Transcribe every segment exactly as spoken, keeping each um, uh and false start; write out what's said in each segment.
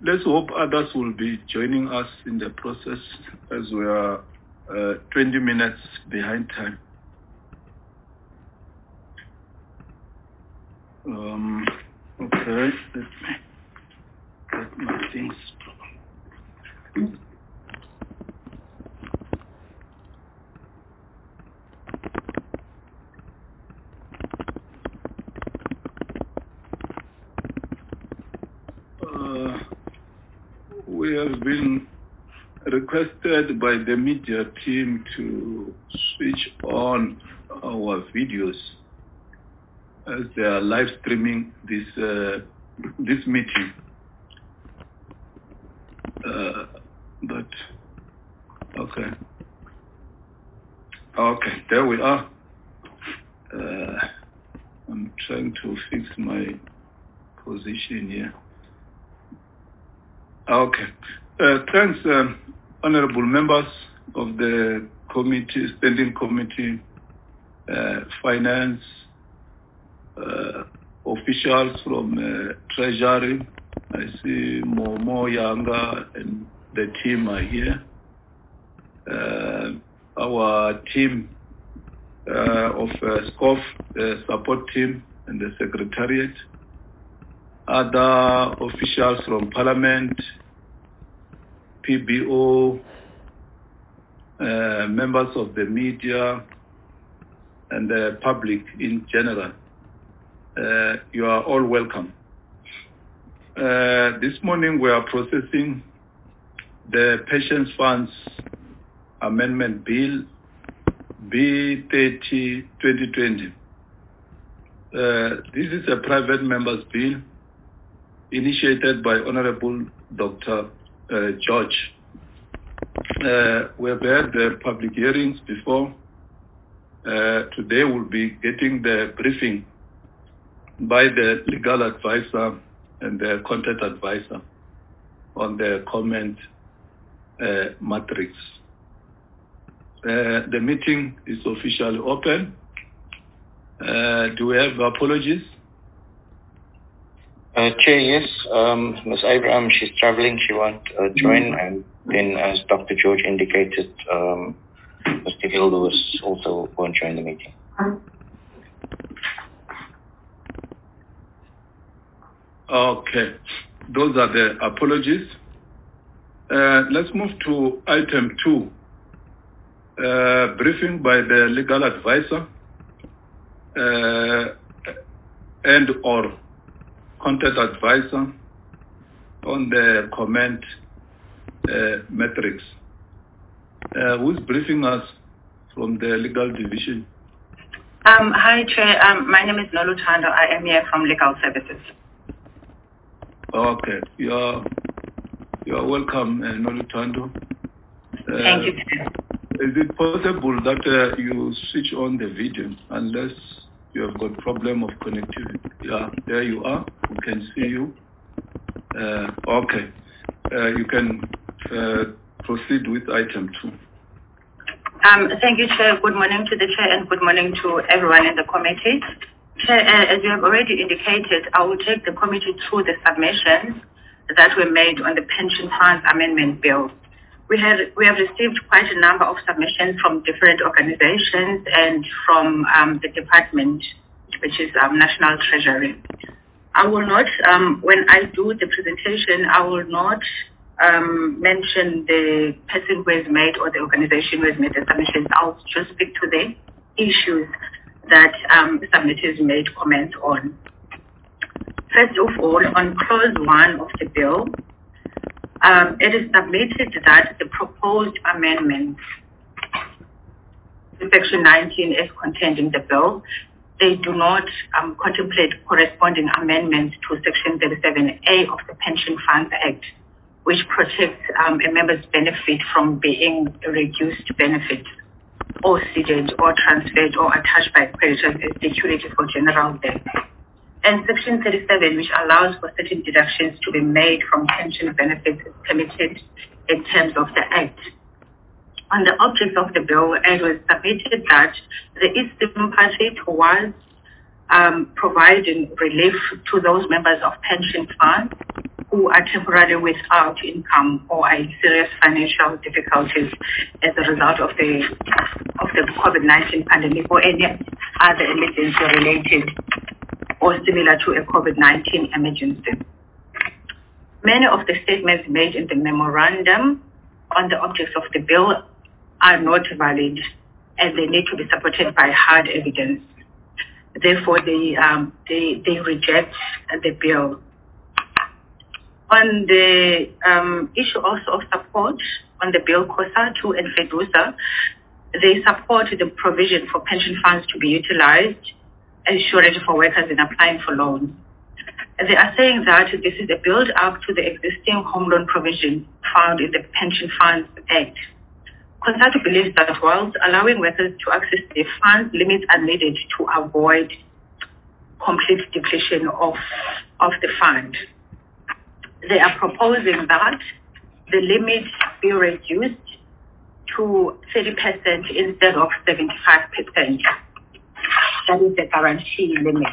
let's hope others will be joining us in the process as we are uh, twenty minutes behind time. Um, okay, let me get my things. Uh, we have been requested by the media team to switch on our videos as they are live streaming this uh, this meeting. Uh, but okay, okay, there we are. Uh, I'm trying to fix my position here. Okay, uh, thanks, um, honorable members of the committee, standing committee, uh, finance, uh, officials from uh, Treasury. I see Momo Yanga and the team are here. Uh, our team uh, of uh, SCOF, the support team and the secretariat. Other officials from Parliament, P B O, uh, members of the media, and the public in general. Uh, you are all welcome. Uh, this morning we are processing the Pension Funds Amendment Bill B thirty twenty twenty. Uh, this is a private member's bill initiated by Honorable Doctor Uh, George. Uh, we have had the public hearings before. Uh, today we'll be getting the briefing by the legal advisor and the content advisor on the comment uh, matrix. Uh, the meeting is officially open. Uh, do we have apologies? Uh, Chair, yes. Um, Miz Abraham, she's traveling. She won't uh, join. Mm-hmm. And then, as Doctor George indicated, um, Mister Hill Lewis also won't join the meeting. Okay. Those are the apologies. Uh, let's move to item two. Uh, briefing by the legal advisor uh, and or content advisor on the comment uh, metrics. Uh, who's briefing us from the legal division? Um, hi, Chair. Um, my name is Nolu Tando. I am here from Legal Services. Okay. You're, you're welcome, uh, Nolu Tando. Uh, Thank you, Chair. Is it possible that uh, you switch on the video unless you have got problem of connectivity? Yeah, there you are. We can see you. Uh, okay. Uh, you can uh, proceed with item two. Um, thank you, Chair. Good morning to the Chair and good morning to everyone in the committee. Chair, uh, as you have already indicated, I will take the committee through the submissions that were made on the Pension Funds Amendment Bill. We have, we have received quite a number of submissions from different organizations and from um, the department, which is um, National Treasury. I will not, um, when I do the presentation, I will not um, mention the person who has made or the organization who has made the submissions. I'll just speak to the issues that um, submitters made comments on. First of all, on clause one of the bill, Um, it is submitted that the proposed amendments to Section nineteen as contained in the bill, they do not um, contemplate corresponding amendments to Section thirty-seven A of the Pension Funds Act, which protects um, a member's benefit from being a reduced benefit or ceded or transferred or attached by creditors as security for general debt. And Section thirty-seven, which allows for certain deductions to be made from pension benefits, is permitted in terms of the Act. On the object of the bill, it was submitted that there is sympathy towards um, providing relief to those members of pension funds who are temporarily without income or are in serious financial difficulties as a result of the of the COVID nineteen pandemic or any other emergency related or similar to a COVID nineteen emergency. Many of the statements made in the memorandum on the objects of the bill are not valid and they need to be supported by hard evidence. Therefore, they, um, they, they reject the bill. On the um, issue also of support on the bill, COSATU and FEDUSA, they support the provision for pension funds to be utilized as surety for workers in applying for loans. They are saying that this is a build-up to the existing home loan provision found in the Pension Funds Act. COSATU believes that whilst allowing workers to access the funds, limits are needed to avoid complete depletion of, of the fund. They are proposing that the limit be reduced to thirty percent instead of seventy-five percent. That is the guarantee limit.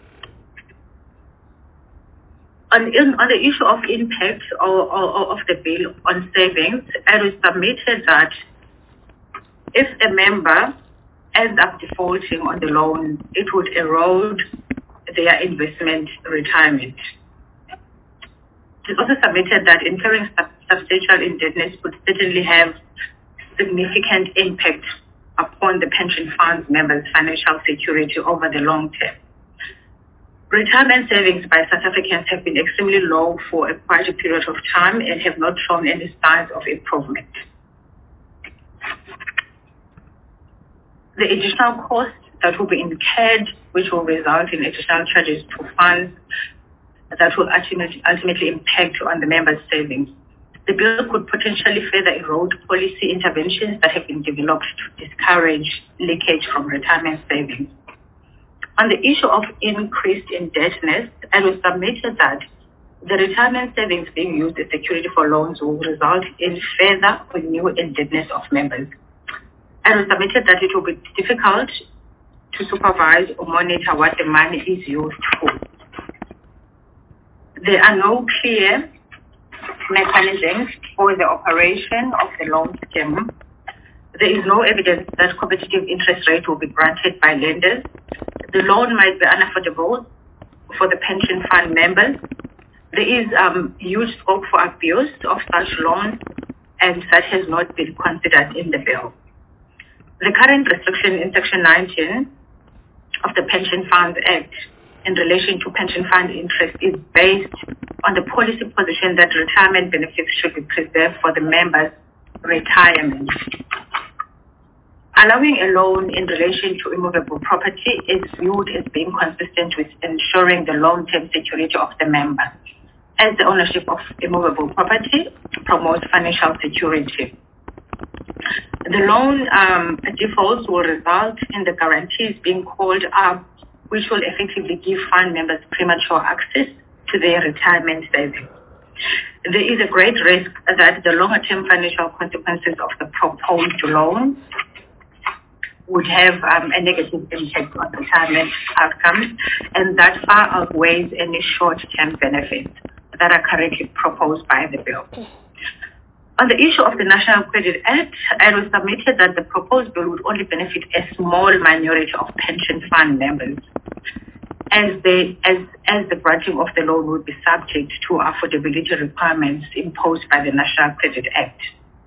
On, in, on the issue of impact or, or, of the bill on savings, it was submitted that if a member ends up defaulting on the loan, it would erode their investment retirement. It is also submitted that incurring sub substantial indebtedness would certainly have significant impact upon the pension funds members' financial security over the long term. Retirement savings by South Africans have been extremely low for a quite a period of time and have not shown any signs of improvement. The additional costs that will be incurred, which will result in additional charges to funds that will ultimately, ultimately impact on the members' savings. The bill could potentially further erode policy interventions that have been developed to discourage leakage from retirement savings. On the issue of increased indebtedness, it was submitted that the retirement savings being used as security for loans will result in further or new indebtedness of members. It was submitted that it will be difficult to supervise or monitor what the money is used for. There are no clear mechanisms for the operation of the loan scheme. There is no evidence that competitive interest rate will be granted by lenders. The loan might be unaffordable for the pension fund members. There is um, huge scope for abuse of such loans, and that has not been considered in the bill. The current restriction in Section nineteen of the Pension Funds Act in relation to pension fund interest is based on the policy position that retirement benefits should be preserved for the members' retirement. Allowing a loan in relation to immovable property is viewed as being consistent with ensuring the long-term security of the member, as the ownership of immovable property promotes financial security. The loan um, defaults will result in the guarantees being called up, which will effectively give fund members premature access to their retirement savings. There is a great risk that the longer-term financial consequences of the proposed loan would have um, a negative impact on retirement outcomes, and that far outweighs any short-term benefits that are currently proposed by the bill. On the issue of the National Credit Act, it was submitted that the proposed bill would only benefit a small minority of pension fund members, as, they, as, as the granting of the loan would be subject to affordability requirements imposed by the National Credit Act.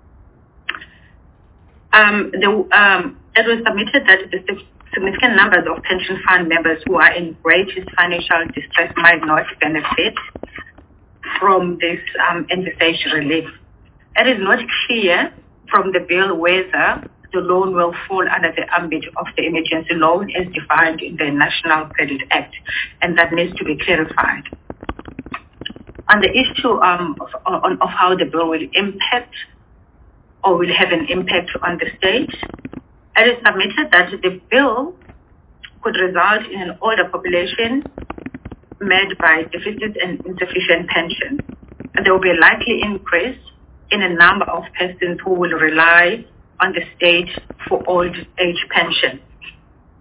Um, the, um, it was submitted that the significant numbers of pension fund members who are in greatest financial distress might not benefit from this um, envisaged relief. It is not clear from the bill whether the loan will fall under the ambit of the emergency loan as defined in the National Credit Act, and that needs to be clarified. On the issue um, of, on, of how the bill will impact or will have an impact on the state, it is submitted that the bill could result in an older population made by deficit and insufficient pension. And there will be a likely increase in a number of persons who will rely on the state for old age pension.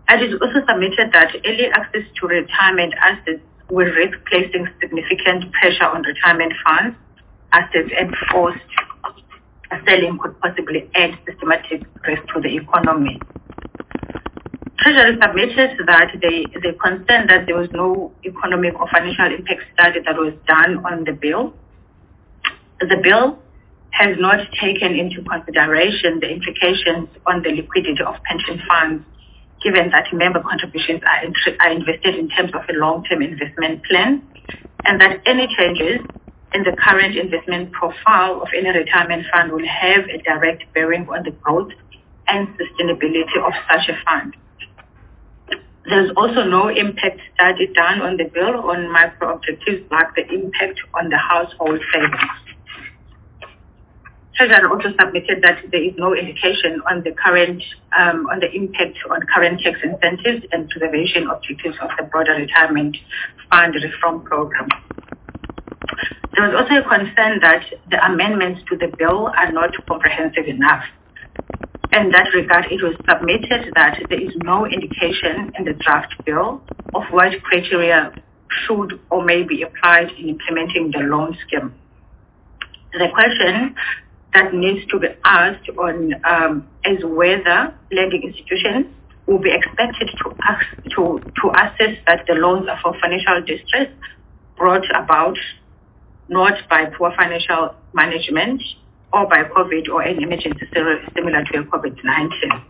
It is also submitted that early access to retirement assets will risk placing significant pressure on retirement funds assets, and forced selling could possibly add systematic risk to the economy. Treasury submitted that they, they concerned that there was no economic or financial impact study that was done on the bill. The bill has not taken into consideration the implications on the liquidity of pension funds, given that member contributions are, in, are invested in terms of a long-term investment plan, and that any changes in the current investment profile of any retirement fund will have a direct bearing on the growth and sustainability of such a fund. There's also no impact study done on the bill on micro objectives like the impact on the household savings. Treasury also submitted that there is no indication on the current um, on the impact on current tax incentives and preservation objectives of the broader retirement fund reform program. There was also a concern that the amendments to the bill are not comprehensive enough. In that regard, it was submitted that there is no indication in the draft bill of what criteria should or may be applied in implementing the loan scheme. The question that needs to be asked on um, is whether lending institutions will be expected to, ask, to, to assess that the loans are for financial distress brought about not by poor financial management or by COVID or any emergency similar to COVID nineteen.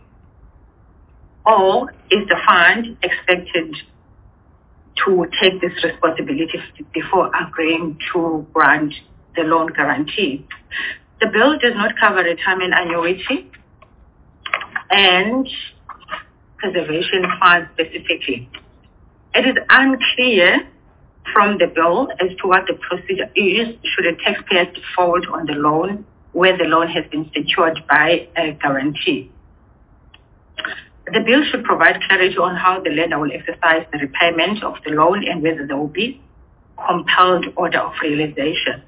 Or is the fund expected to take this responsibility before agreeing to grant the loan guarantee? The bill does not cover retirement annuity and preservation funds specifically. It is unclear from the bill as to what the procedure is should a taxpayer default on the loan where the loan has been secured by a guarantee. The bill should provide clarity on how the lender will exercise the repayment of the loan and whether there will be compelled order of realization.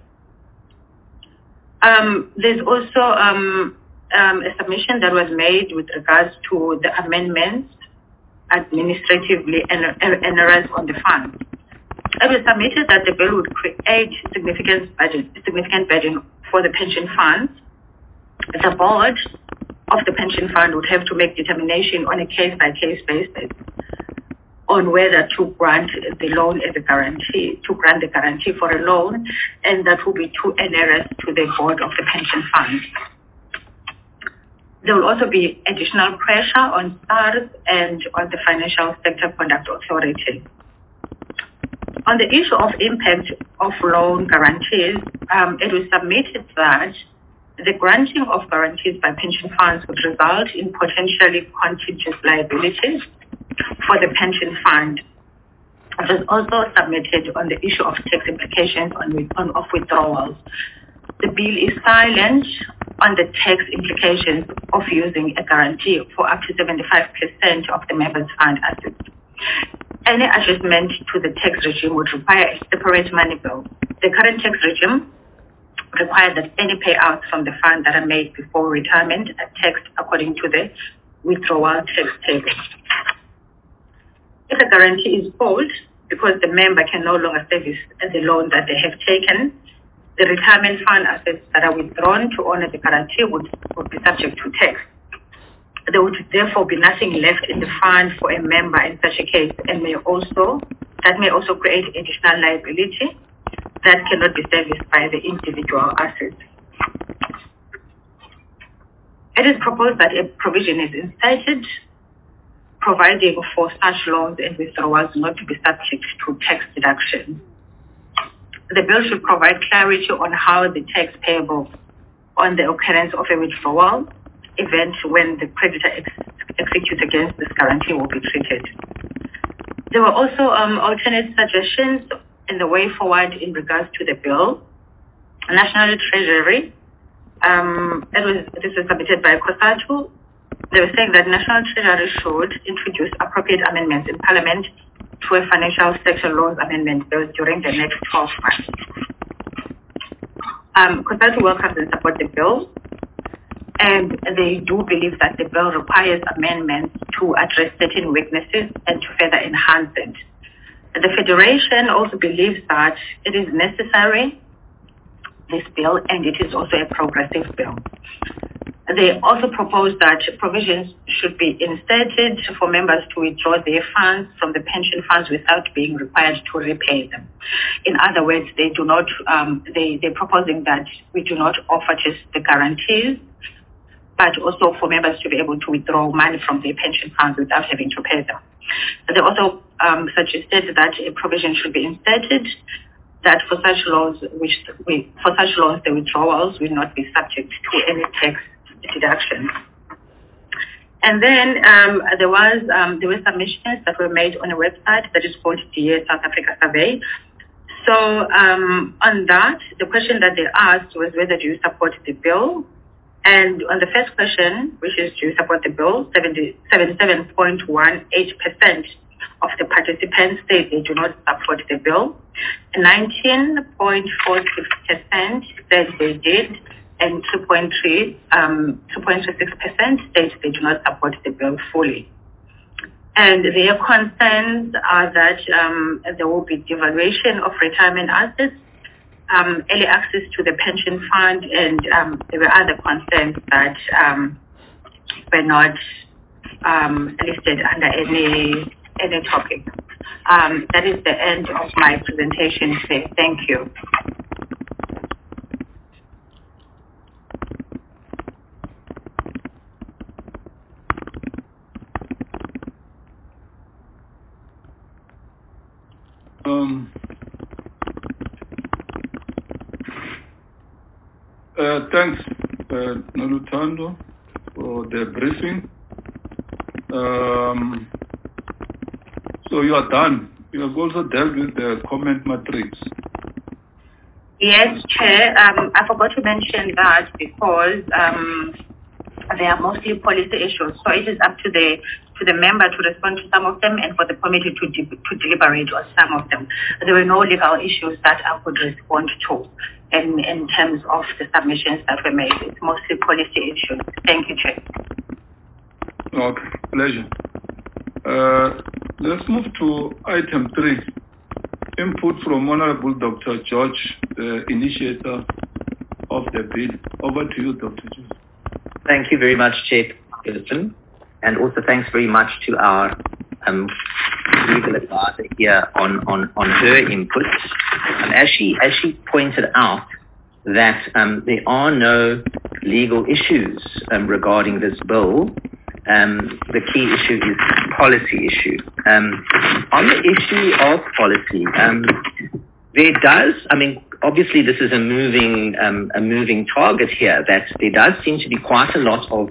Um, there's also um, um, a submission that was made with regards to the amendments administratively onerous on the fund. It was submitted that the bill would create significant burden, significant burden for the pension funds. The board of the pension fund would have to make determination on a case-by-case basis on whether to grant the loan as a guarantee, to grant the guarantee for a loan, and that will be too onerous to the board of the pension fund. There will also be additional pressure on SARS and on the Financial Sector Conduct Authority. On the issue of impact of loan guarantees, um, it was submitted that the granting of guarantees by pension funds would result in potentially contingent liabilities for the pension fund. It was also submitted on the issue of tax implications on, on of withdrawals. The bill is silent on the tax implications of using a guarantee for up to seventy-five percent of the members' fund assets. Any adjustment to the tax regime would require a separate money bill. The current tax regime requires that any payouts from the fund that are made before retirement are taxed according to the withdrawal tax table. If a guarantee is called because the member can no longer service the loan that they have taken, the retirement fund assets that are withdrawn to honor the guarantee would, would be subject to tax. There would therefore be nothing left in the fund for a member in such a case, and may also that may also create additional liability that cannot be serviced by the individual assets. It is proposed that a provision is inserted providing for such loans and withdrawals not to be subject to tax deduction. The bill should provide clarity on how the tax payable on the occurrence of a withdrawal event when the creditor ex- executes against this guarantee will be treated. There were also um, alternate suggestions in the way forward in regards to the bill. National Treasury, um, it was, this was submitted by COSATU. They were saying that National Treasury should introduce appropriate amendments in Parliament to a financial sector loans amendment bill during the next twelve months. Um, COSATU welcomes and supports the bill, and they do believe that the bill requires amendments to to address certain weaknesses and to further enhance it. The Federation also believes that it is necessary, this bill, and it is also a progressive bill. They also propose that provisions should be inserted for members to withdraw their funds from the pension funds without being required to repay them. In other words, they do not, um, they, they're proposing that we do not offer just the guarantees, but also for members to be able to withdraw money from their pension funds without having to pay them. They also um, suggested that a provision should be inserted that for such laws, which we, for such laws, the withdrawals will not be subject to any tax deductions. And then um, there was um, there were submissions that were made on a website that is called the South Africa Survey. So um, on that, the question that they asked was whether do you support the bill? And on the first question, which is do you support the bill, seventy-seven point one eight percent of the participants say they do not support the bill. nineteen point four six percent said they did, and two point three six percent state they do not support the bill fully. And their concerns are that um, there will be devaluation of retirement assets, um, early access to the pension fund, and um, there were other concerns that um, were not um, listed under any any topic. Um, that is the end of my presentation today. Thank you. Um, uh, thanks, uh, Noluthando, for the briefing. Um, so you are done. You have also dealt with the comment matrix. Yes, Chair. Um, I forgot to mention that because um, they are mostly policy issues, so it is up to the to the member to respond to some of them and for the committee to de to deliberate on some of them. There were no legal issues that I could respond to in in terms of the submissions that were made. It's mostly policy issues. Thank you, Chair. Okay, pleasure. Uh, let's move to item three. Input from Honorable Doctor George, the initiator of the bill. Over to you, Doctor George. Thank you very much, Chairperson, and also thanks very much to our um, legal advisor here on, on, on her input. Um, as she as she pointed out, that um, there are no legal issues um, regarding this bill. Um, the key issue is policy issue. Um, on the issue of policy, um, there does, I mean, obviously this is a moving, um, a moving target here, that there does seem to be quite a lot of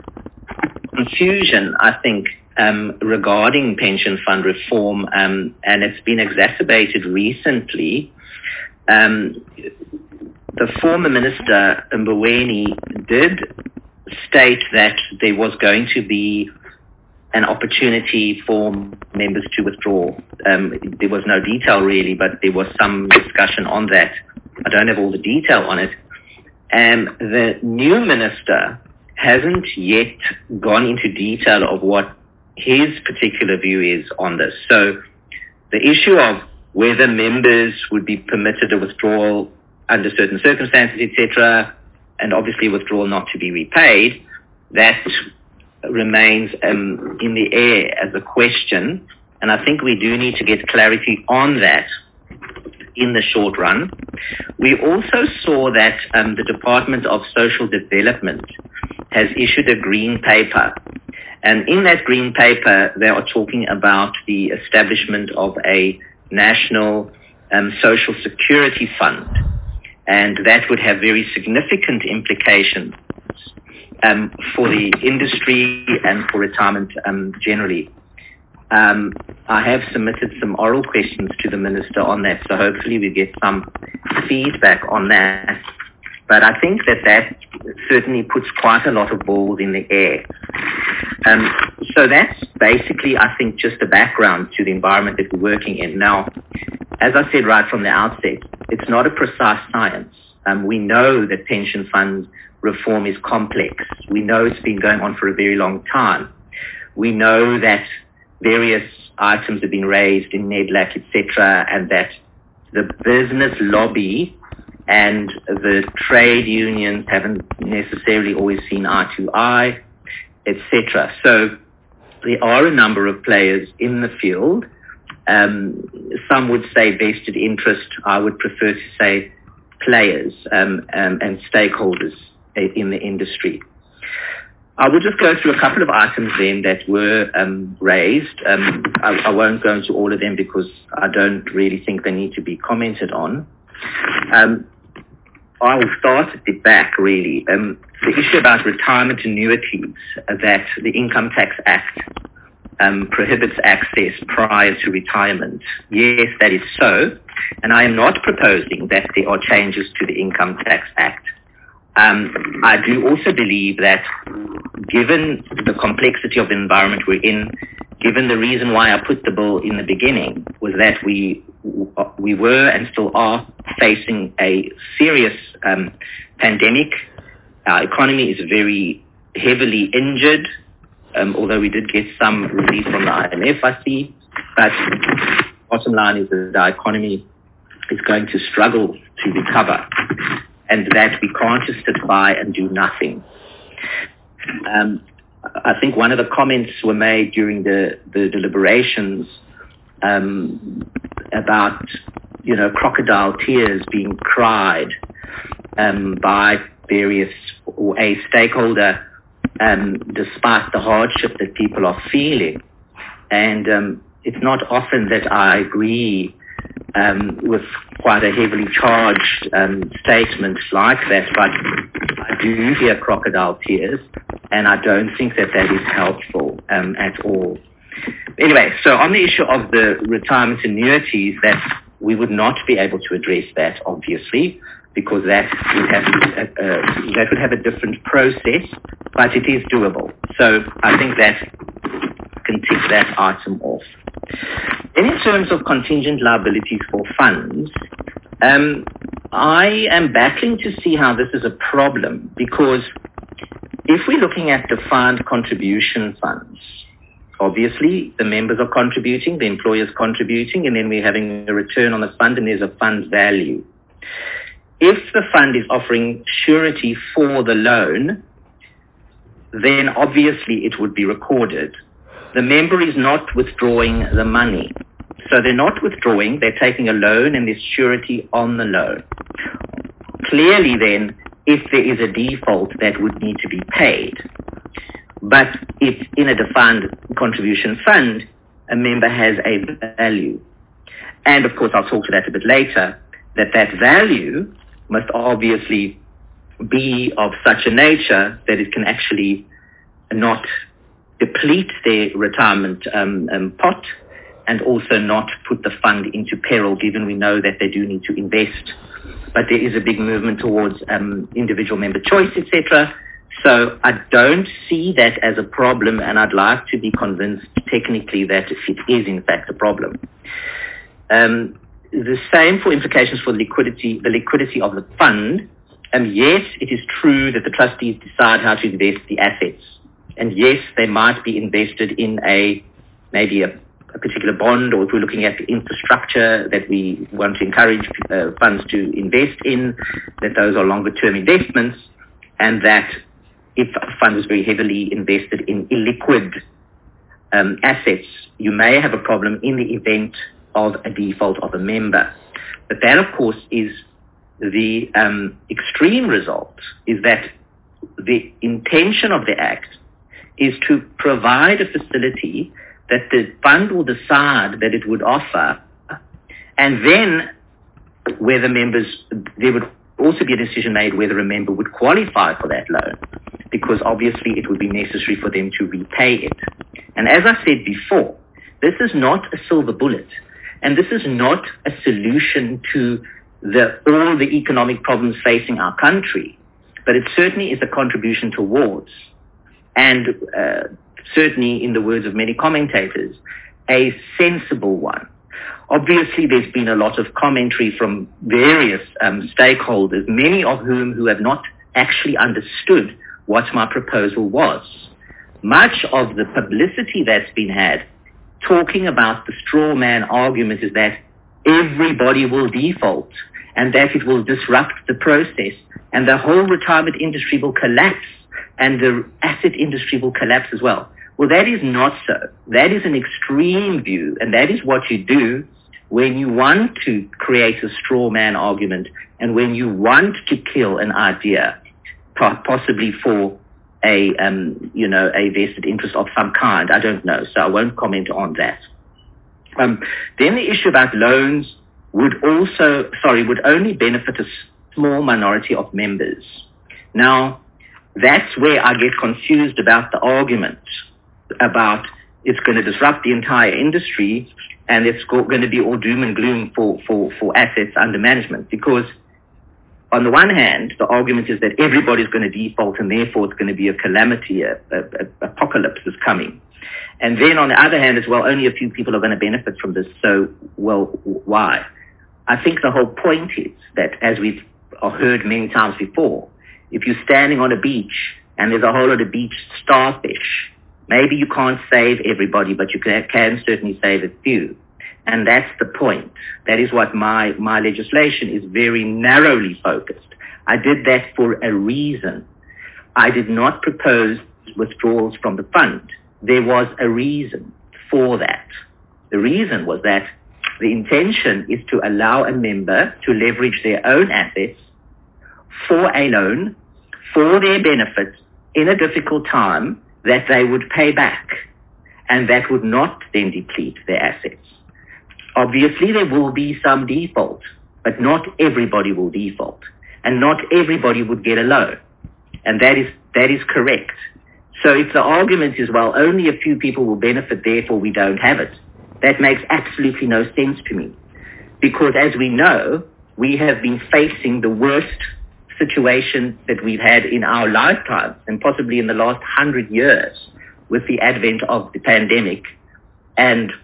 confusion, I think, um, regarding pension fund reform, um, and it's been exacerbated recently. Um, the former Minister, Mboweni, did state that there was going to be an opportunity for members to withdraw. Um, there was no detail really, but there was some discussion on that. I don't have all the detail on it. And the new minister hasn't yet gone into detail of what his particular view is on this. So the issue of whether members would be permitted a withdrawal under certain circumstances, et cetera, and obviously withdrawal not to be repaid, that remains um, in the air as a question. And I think we do need to get clarity on that in the short run. We also saw that um, the Department of Social Development has issued a green paper. And in that green paper, they are talking about the establishment of a national um, social security fund. And that would have very significant implications um, for the industry and for retirement um, generally. Um, I have submitted some oral questions to the Minister on that, so hopefully we get some feedback on that. But I think that that certainly puts quite a lot of balls in the air. Um, so that's basically, I think, just the background to the environment that we're working in. Now, as I said right from the outset, it's not a precise science. Um, we know that pension fund reform is complex. We know it's been going on for a very long time. we know that various items have been raised in NEDLAC, et cetera, and that the business lobby and the trade unions haven't necessarily always seen eye to eye, et cetera. So there are a number of players in the field. Um, some would say vested interest. I would prefer to say players um, um, and stakeholders in the industry. I will just go through a couple of items then that were um, raised. Um, I, I won't go into all of them because I don't really think they need to be commented on. Um, I will start at the back, really. Um, the issue about retirement annuities, uh, that the Income Tax Act um, prohibits access prior to retirement. Yes, that is so. And I am not proposing that there are changes to the Income Tax Act. Um, I do also believe that given the complexity of the environment we're in, given the reason why I put the bill in the beginning was that we we were and still are facing a serious um, pandemic. Our economy is very heavily injured, um, although we did get some relief from the I M F, I see. But bottom line is that our economy is going to struggle to recover, and that we can't just sit by and do nothing. Um, I think one of the comments were made during the, the deliberations um, about, you know, crocodile tears being cried um, by various or a stakeholder um, despite the hardship that people are feeling. And um, it's not often that I agree Um, with quite a heavily charged um, statement like that, but I do hear crocodile tears, and I don't think that that is helpful um, at all. Anyway, so on the issue of the retirement annuities, that we would not be able to address that, obviously, because that would have uh, uh, that would have a different process, but it is doable. So I think that can tick that item off. And in terms of contingent liabilities for funds, um, I am battling to see how this is a problem, because if we're looking at defined contribution funds, obviously the members are contributing, the employer's contributing, and then we're having a return on the fund and there's a fund value. If the fund is offering surety for the loan, then obviously it would be recorded. The member is not withdrawing the money. So they're not withdrawing, they're taking a loan and there's surety on the loan. Clearly then, if there is a default, that would need to be paid. But if in a defined contribution fund, a member has a value. And of course, I'll talk to that a bit later, that that value must obviously be of such a nature that it can actually not deplete their retirement um, um, pot, and also not put the fund into peril, given we know that they do need to invest. But there is a big movement towards um, individual member choice, et cetera. So I don't see that as a problem, and I'd like to be convinced technically that it is in fact a problem. Um, the same for implications for liquidity, the liquidity of the fund. Um, yes, it is true that the trustees decide how to invest the assets. And yes, they might be invested in a maybe a, a particular bond, or if we're looking at the infrastructure that we want to encourage uh, funds to invest in, that those are longer term investments, and that if a fund was very heavily invested in illiquid um, assets, you may have a problem in the event of a default of a member. But that, of course, is the um, extreme result, is that the intention of the Act is to provide a facility that the fund will decide that it would offer, and then where the members, there would also be a decision made whether a member would qualify for that loan, because obviously it would be necessary for them to repay it. And as I said before, this is not a silver bullet, and this is not a solution to the, all the economic problems facing our country, but it certainly is a contribution towards, and uh, certainly, in the words of many commentators, a sensible one. Obviously, there's been a lot of commentary from various um, stakeholders, many of whom who have not actually understood what my proposal was. much of the publicity that's been had talking about the straw man argument is that everybody will default and that it will disrupt the process and the whole retirement industry will collapse and the asset industry will collapse as well. Well, that is not so. That is an extreme view, and that is what you do when you want to create a straw man argument and when you want to kill an idea, possibly for a, um, you know, a vested interest of some kind. I don't know, so I won't comment on that. Um, then the issue about loans would also, sorry, would only benefit a small minority of members. Now, that's where I get confused about the argument about it's going to disrupt the entire industry and it's going to be all doom and gloom for, for, for assets under management. Because on the one hand, the argument is that everybody's going to default and therefore it's going to be a calamity, a, a, a apocalypse is coming. And then on the other hand as well, only a few people are going to benefit from this. So, well, why? I think the whole point is that, as we've heard many times before, if you're standing on a beach and there's a whole lot of beach starfish, maybe you can't save everybody, but you can, can certainly save a few. And that's the point. That is what my, my legislation is very narrowly focused. I did that for a reason. I did not propose withdrawals from the fund. There was a reason for that. The reason was that the intention is to allow a member to leverage their own assets for a loan, for their benefit, in a difficult time that they would pay back, and that would not then deplete their assets. Obviously, there will be some default, but not everybody will default, and not everybody would get a loan, and that is that is correct. So if the argument is, well, only a few people will benefit, therefore we don't have it, that makes absolutely no sense to me, because as we know, we have been facing the worst situation that we've had in our lifetimes and possibly in the last hundred years with the advent of the pandemic. And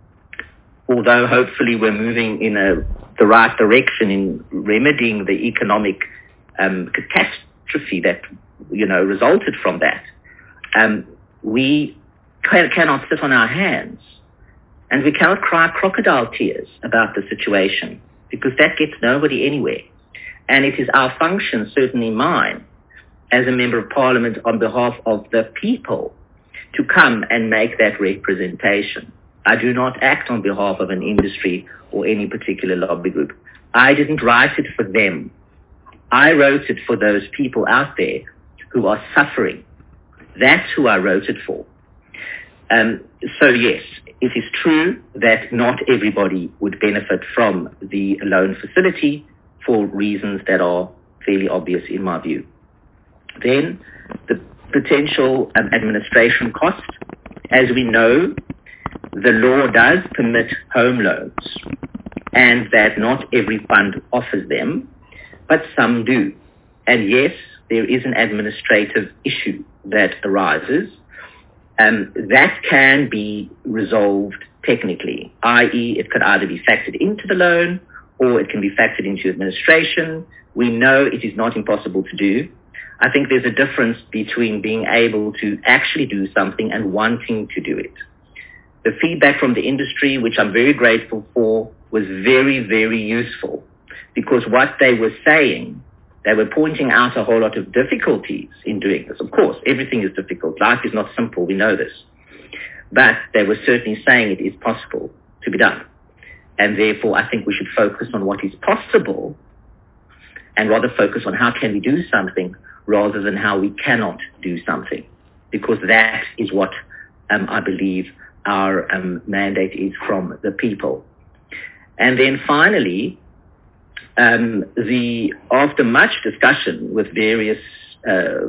although hopefully we're moving in a, the right direction in remedying the economic um, catastrophe that, you know, resulted from that, um, we can, cannot sit on our hands and we cannot cry crocodile tears about the situation, because that gets nobody anywhere. And it is our function, certainly mine, as a member of parliament on behalf of the people, to come and make that representation. I do not act on behalf of an industry or any particular lobby group. I didn't write it for them. I wrote it for those people out there who are suffering. That's who I wrote it for. Um, so yes, it is true that not everybody would benefit from the loan facility for reasons that are fairly obvious in my view. Then the potential um, administration cost. As we know, the law does permit home loans, and that not every fund offers them, but some do. And yes, there is an administrative issue that arises. Um, that can be resolved technically, that is it could either be factored into the loan or it can be factored into administration. We know it is not impossible to do. I think there's a difference between being able to actually do something and wanting to do it. The feedback from the industry, which I'm very grateful for, was very, very useful, because what they were saying, they were pointing out a whole lot of difficulties in doing this. Of course, everything is difficult. Life is not simple. We know this. But they were certainly saying it is possible to be done. And therefore, I think we should focus on what is possible and rather focus on how can we do something rather than how we cannot do something, because that is what um, I believe our um, mandate is from the people. And then finally, um, the after much discussion with various, uh,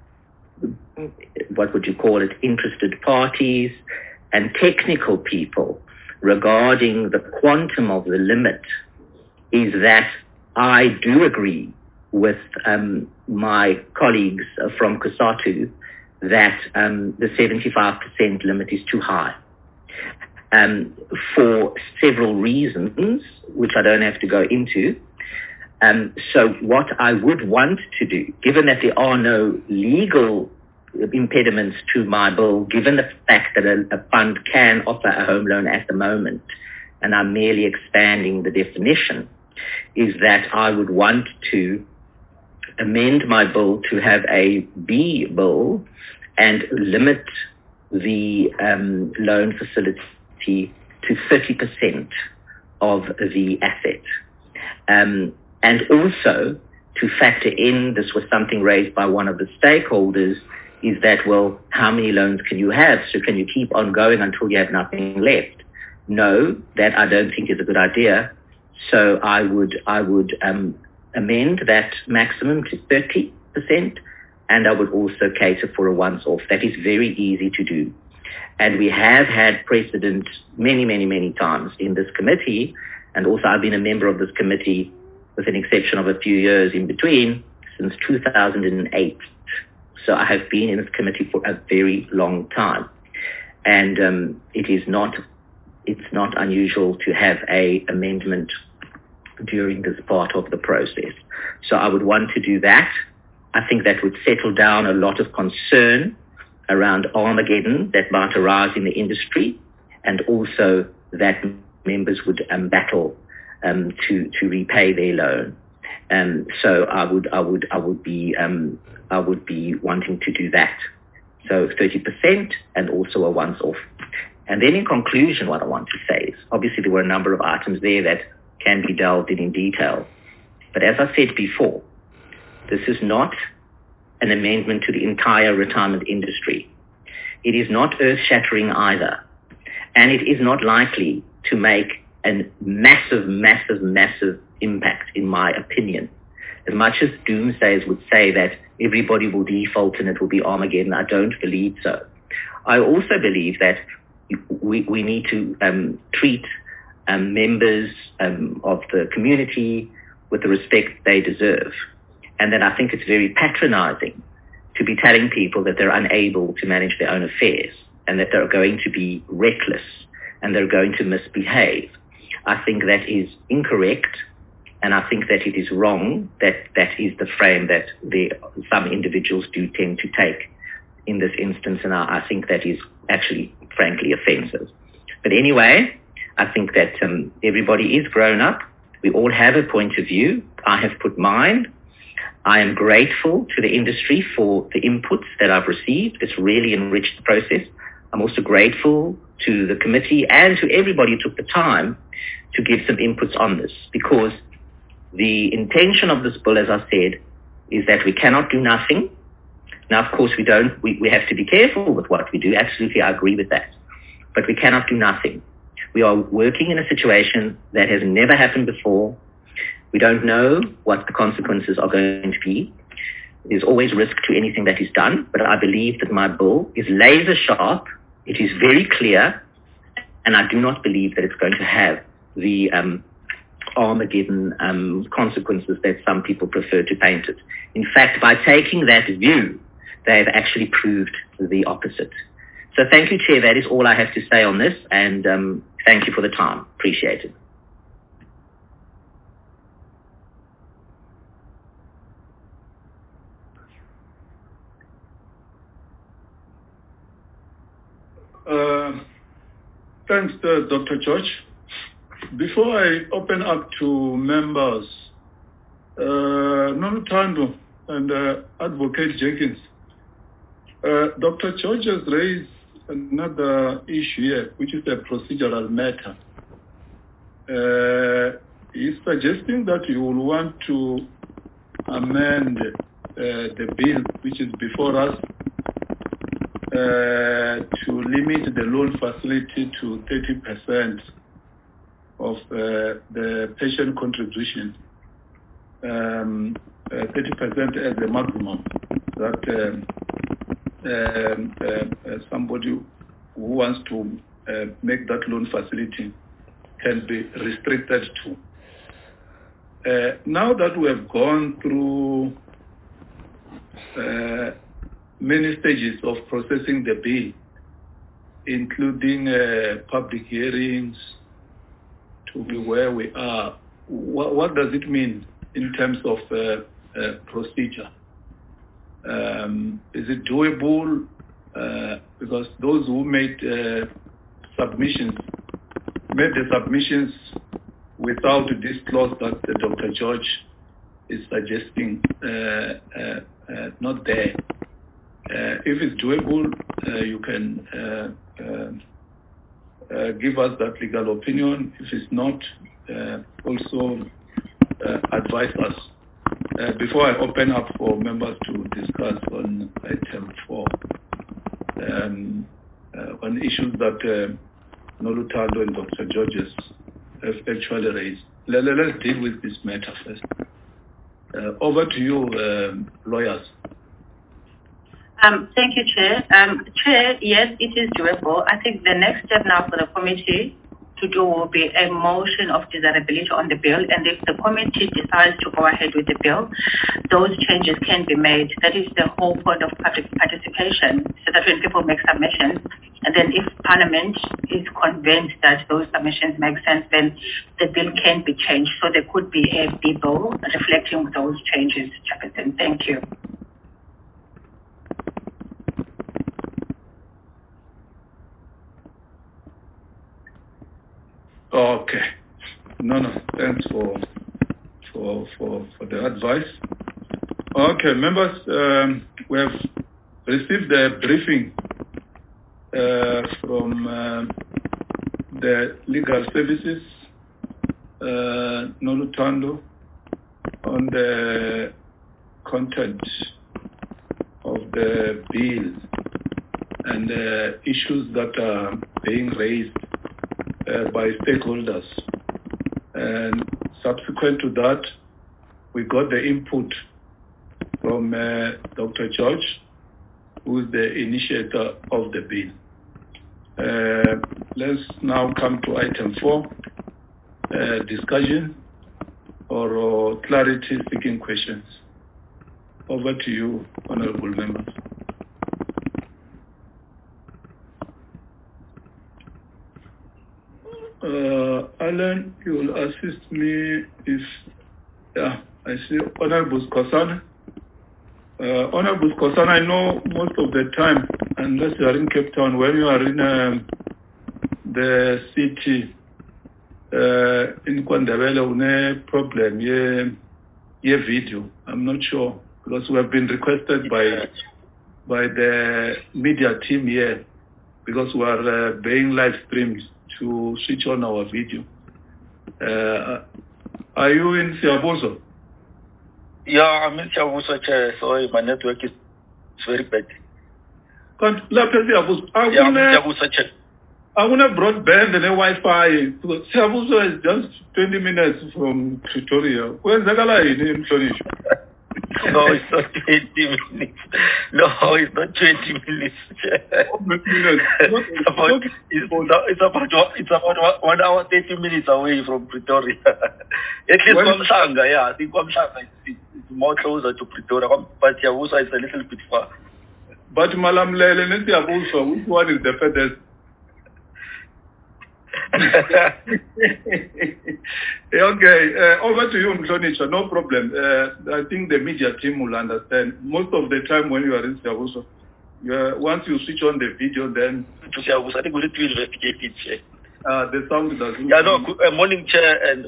what would you call it, interested parties and technical people regarding the quantum of the limit, is that I do agree with um, my colleagues uh, from COSATU that um, the seventy-five percent limit is too high um, for several reasons, which I don't have to go into. Um, so what I would want to do, given that there are no legal impediments to my bill, given the fact that a, a fund can offer a home loan at the moment, and I'm merely expanding the definition, is that I would want to amend my bill to have a B bill and limit the um, loan facility to thirty percent of the asset. Um, and also to factor in, this was something raised by one of the stakeholders, is that, well, how many loans can you have? So can you keep on going until you have nothing left? No, that I don't think is a good idea. So I would, I would um, amend that maximum to thirty percent, and I would also cater for a once-off. That is very easy to do. And we have had precedent many, many, many times in this committee, and also I've been a member of this committee with an exception of a few years in between, since two thousand eight. So I have been in this committee for a very long time. And um, it is not, it's not unusual to have a amendment during this part of the process. So I would want to do that. I think that would settle down a lot of concern around Armageddon that might arise in the industry, and also that members would um, battle um, to to repay their loan. Um, so I would I would I would be um, I would be wanting to do that. So thirty percent and also a once-off. And then in conclusion, what I want to say is, obviously there were a number of items there that can be delved in in detail. But as I said before, this is not an amendment to the entire retirement industry. It is not earth-shattering either. And it is not likely to make a massive, massive, massive impact, in my opinion. As much as doomsayers would say that everybody will default and it will be Armageddon, I don't believe so. I also believe that we, we need to um, treat um, members um, of the community with the respect they deserve. And then I think it's very patronizing to be telling people that they're unable to manage their own affairs and that they're going to be reckless and they're going to misbehave. I think that is incorrect, and I think that it is wrong that that is the frame that the, some individuals do tend to take in this instance, and I, I think that is actually, frankly, offensive. But anyway, I think that um, everybody is grown up. We all have a point of view. I have put mine. I am grateful to the industry for the inputs that I've received. It's really enriched the process. I'm also grateful to the committee and to everybody who took the time to give some inputs on this, because the intention of this bill, as I said, is that we cannot do nothing. Now, of course, we don't, we, we have to be careful with what we do. Absolutely, I agree with that. But we cannot do nothing. We are working in a situation that has never happened before. We don't know what the consequences are going to be. There's always risk to anything that is done, but I believe that my bill is laser sharp. It is very clear, and I do not believe that it's going to have the um, Armageddon um, consequences that some people prefer to paint it. In fact, by taking that view, they have actually proved the opposite. So thank you, Chair. That is all I have to say on this, and um, thank you for the time. Appreciate it. Uh, thanks, uh, Doctor George. Before I open up to members, uh, Nono Tando and uh, Advocate Jenkins, uh, Doctor George has raised another issue here, which is a procedural matter. Uh, he's suggesting that you will want to amend uh, the bill, which is before us, Uh, to limit the loan facility to thirty percent of uh, the pension contribution, um, uh, thirty percent as the maximum that um, um, uh, uh, somebody who wants to uh, make that loan facility can be restricted to. Uh, now that we have gone through uh, many stages of processing the bill, including uh, public hearings, to be where we are. What, what does it mean in terms of uh, uh, procedure? Um, is it doable? Uh, because those who made uh, submissions made the submissions without this clause that uh, Doctor George is suggesting uh, uh, uh, not there. Uh, if it's doable, uh, you can uh, uh, uh, give us that legal opinion. If it's not, uh, also uh, advise us. Uh, before I open up for members to discuss on item four, um, uh, on issues that uh, Noluthando and Doctor Georges have actually raised. Let, let's deal with this matter first. Uh, over to you, um, lawyers. Um, thank you, Chair. Um, Chair, yes, it is doable. I think the next step now for the committee to do will be a motion of desirability on the bill, and if the committee decides to go ahead with the bill, those changes can be made. That is the whole point of public participation, so that when people make submissions, and then if Parliament is convinced that those submissions make sense, then the bill can be changed. So there could be a bill reflecting those changes, Chairperson. Thank you. Okay. No, no. Thanks for for for for the advice. Okay, members, um, we have received a briefing uh, from uh, the legal services, uh, Noluthando, on the content of the bill and the issues that are being raised Uh, by stakeholders. And subsequent to that, we got the input from uh, Doctor George, who is the initiator of the bill. Uh, let's now come to item four, uh, discussion or uh, clarity seeking questions. Over to you, honorable members. Uh, Alan, you will assist me if, yeah, I see Honorable Skosana. Uh, Honorable Skosana, I know most of the time, unless you are in Cape Town, when you are in um, the city, uh, in Kwandebele, une problem, yeah, yeah, video. I'm not sure, because we have been requested by by the media team here, because we are uh, being live streamed to switch on our video. Uh, are you in Siyabuzo? Yeah, I'm in Siyabuzo, Chair. Sorry, my network is very bad. Can't lapse Siyabuzo. Yeah, I'm in Siyabuzo, Chair. I want a broadband and a Wi-Fi. Siyabuzo is just twenty minutes from Pretoria. Where's Zagala in Florida? No, it's not twenty minutes. No, it's not twenty minutes. it's, about, it's, it's about it's about one hour thirty minutes away from Pretoria. At least Kwamhlanga, yeah. I think Kwamhlanga is more closer to Pretoria, but Siyabuzo is a little bit far. But Malamlele and Siyabuzo, which one is the furthest? Okay, uh, over to you, Mhlonishwa, no problem. Uh, I think the media team will understand. Most of the time when you are in Siyabuzo, uh, once you switch on the video, then... To Siyabuzo, I think we need to investigate it, Chair. Uh, the sound doesn't... Yeah, no, uh, morning, Chair, and...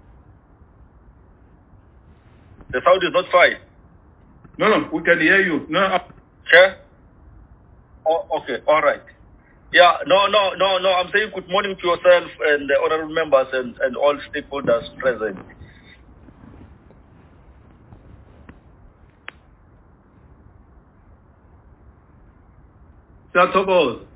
The sound is not fine. No, no, we can hear you. No, Chair? Oh, okay, all right. Yeah, no, no, no, no. I'm saying good morning to yourself and the honorable members and, and all stakeholders present. Siyathokoza.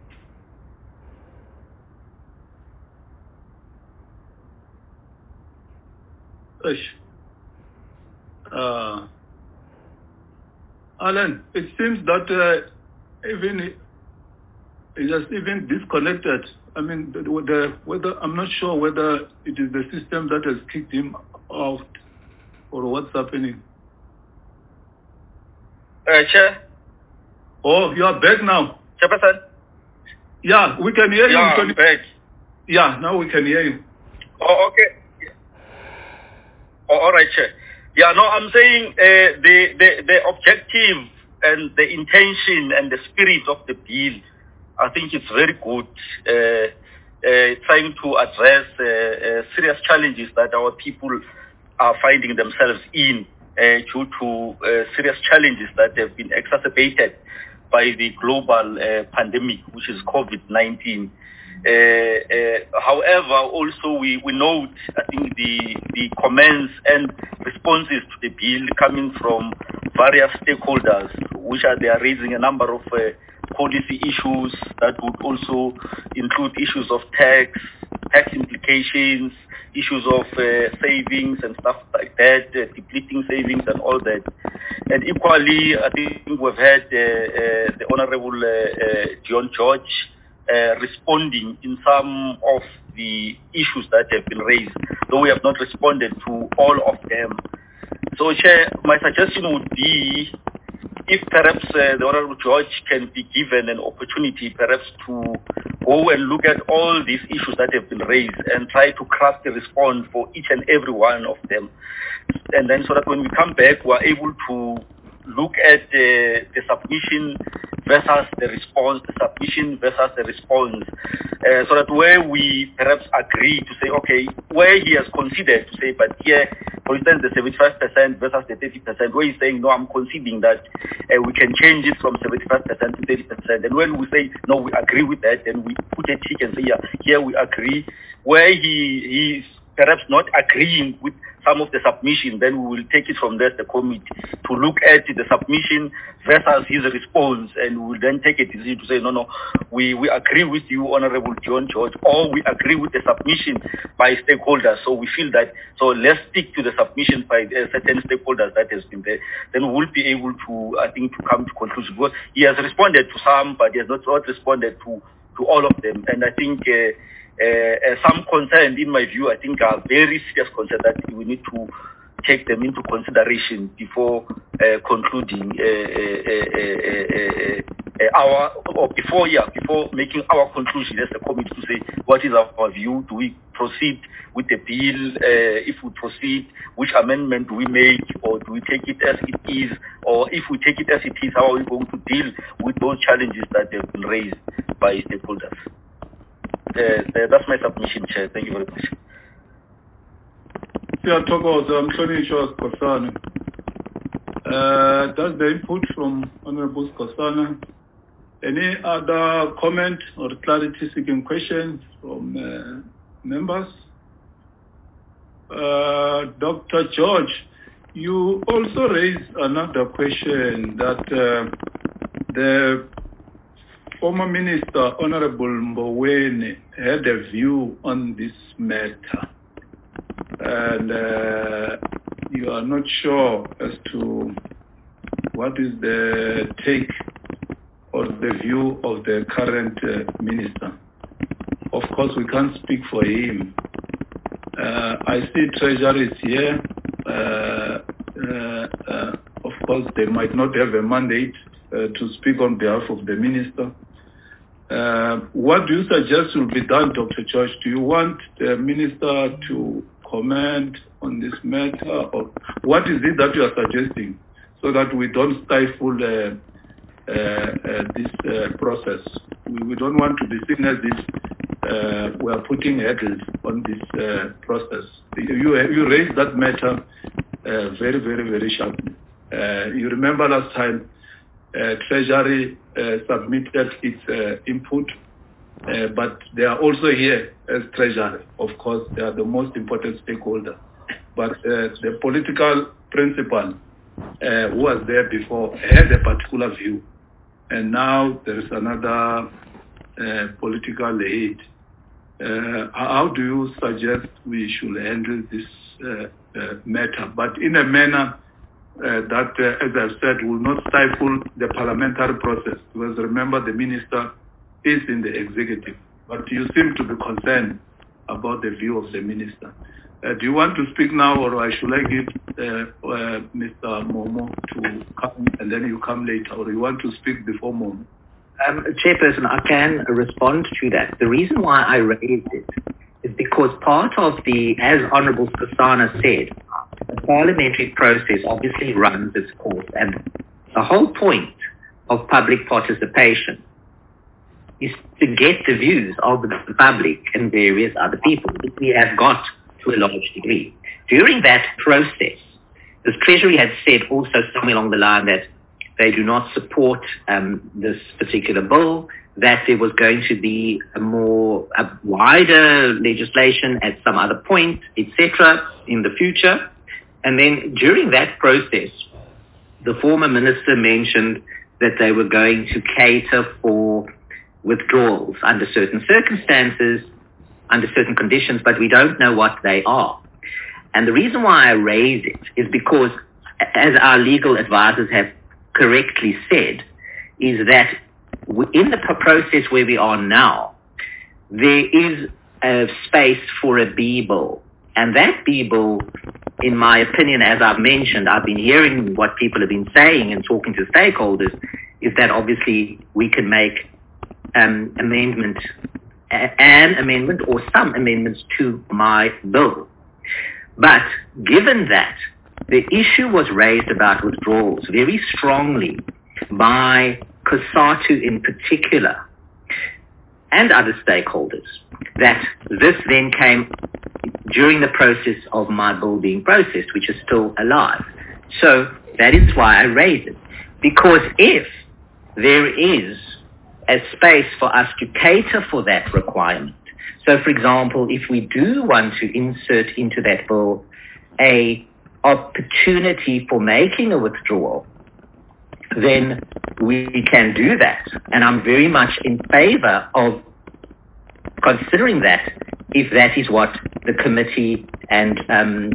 Uh, Alan, it seems that uh, even it has even disconnected. I mean, the, the, whether I'm not sure whether it is the system that has kicked him out or what's happening. Uh, Chair? Oh, you are back now. Chairperson? Yeah, we can hear yeah, you. I'm back. Yeah, now we can hear you. Oh, okay. Oh, all right, Chair. Yeah, no, I'm saying uh, the, the, the objective and the intention and the spirit of the bill, I think it's very good, uh, uh, trying to address uh, uh, serious challenges that our people are finding themselves in uh, due to uh, serious challenges that have been exacerbated by the global uh, pandemic, which is COVID nineteen. Uh, uh, however, also we, we note, I think, the, the comments and responses to the bill coming from various stakeholders, which are they are raising a number of uh, policy issues that would also include issues of tax, tax implications, issues of uh, savings and stuff like that, uh, depleting savings and all that. And equally, I think we've had uh, uh, the Honorable uh, uh, John George Uh, responding in some of the issues that have been raised, though we have not responded to all of them. So, Chair, my suggestion would be if perhaps uh, the Honorable George can be given an opportunity perhaps to go and look at all these issues that have been raised and try to craft a response for each and every one of them. And then so that when we come back, we're able to look at uh, the submission versus the response, the submission versus the response, uh, so that where we perhaps agree to say, okay, where he has considered to say, but here, for instance, the seventy-five percent versus the thirty percent, where he's saying, no, I'm conceding that uh, we can change it from seventy-five percent to thirty percent. And when we say, no, we agree with that, then we put a tick and say, yeah, here we agree. Where he is perhaps not agreeing with some of the submission, then we will take it from there, the committee, to look at the submission versus his response, and we will then take a decision to say, no, no, we, we agree with you, Honorable John George, or we agree with the submission by stakeholders. So we feel that, so let's stick to the submission by uh, certain stakeholders that has been there. Then we will be able to, I think, to come to conclusion. Because he has responded to some, but he has not, not responded to, to all of them. And I think uh, Uh, uh, some concerns, in my view, I think are very serious concerns that we need to take them into consideration before uh, concluding uh, uh, uh, uh, uh, uh, our, or before, yeah, before making our conclusion as a committee to say what is our view. Do we proceed with the bill? Uh, if we proceed, which amendment do we make, or do we take it as it is? Or if we take it as it is, how are we going to deal with those challenges that have been raised by stakeholders? Uh, uh, that's my submission, Chair. Thank you very much. Siyathokoza Mhlonishwa Sikhosana. Uh, that's the input from Honorable Sikhosana. Any other comment or clarity-seeking questions from uh, members? Uh, Doctor George, you also raised another question that uh, the former Minister, Honorable Mboweni, had a view on this matter. And uh, you are not sure as to what is the take or the view of the current uh, minister. Of course, we can't speak for him. Uh, I see treasuries here. Uh, uh, uh, of course, they might not have a mandate uh, to speak on behalf of the minister. Uh, what do you suggest will be done, Doctor George? Do you want the minister to comment on this matter, or what is it that you are suggesting, so that we don't stifle uh, uh, uh, this uh, process? We, we don't want to be seen as if uh, we are putting hurdles on this uh, process. You, you raised that matter uh, very, very, very sharply. Uh, you remember last time uh, Treasury uh, submitted its uh, input, uh, but they are also here as Treasury. Of course, they are the most important stakeholder. But uh, the political principal uh, who was there before had a particular view. And now there is another uh, political aid. Uh, how do you suggest we should handle this uh, uh, matter? But in a manner uh, that, uh, as I've said, will not stifle the parliamentary process. Because remember, the minister is in the executive. But you seem to be concerned about the view of the minister. Uh, do you want to speak now, or should I give uh, uh, Mister Momo to come and then you come later, or you want to speak before Momo? Um, Chairperson, I can respond to that. The reason why I raised it is because part of the, as Honourable Sikhosana said, the parliamentary process obviously runs its course, and The whole point of public participation is to get the views of the public and various other people, which we have got to a large degree. During that process, the Treasury had said also somewhere along the line that they do not support um, this particular bill, that there was going to be a more a wider legislation at some other point, et cetera, in the future. And then during that process, the former minister mentioned that they were going to cater for withdrawals under certain circumstances, under certain conditions, but we don't know what they are. And the reason why I raise it is because, as our legal advisors have correctly said, is that in the process where we are now, there is a space for a B bill. And that B bill, in my opinion, as I've mentioned, I've been hearing what people have been saying and talking to stakeholders, is that obviously we can make um, amendment, an amendment or some amendments to my bill. But given that the issue was raised about withdrawals very strongly by COSATU in particular and other stakeholders, that this then came during the process of my bill being processed, which is still alive. So that is why I raise it. Because if there is a space for us to cater for that requirement, so for example, if we do want to insert into that bill a opportunity for making a withdrawal, then we can do that. And I'm very much in favor of considering that if that is what the committee and um,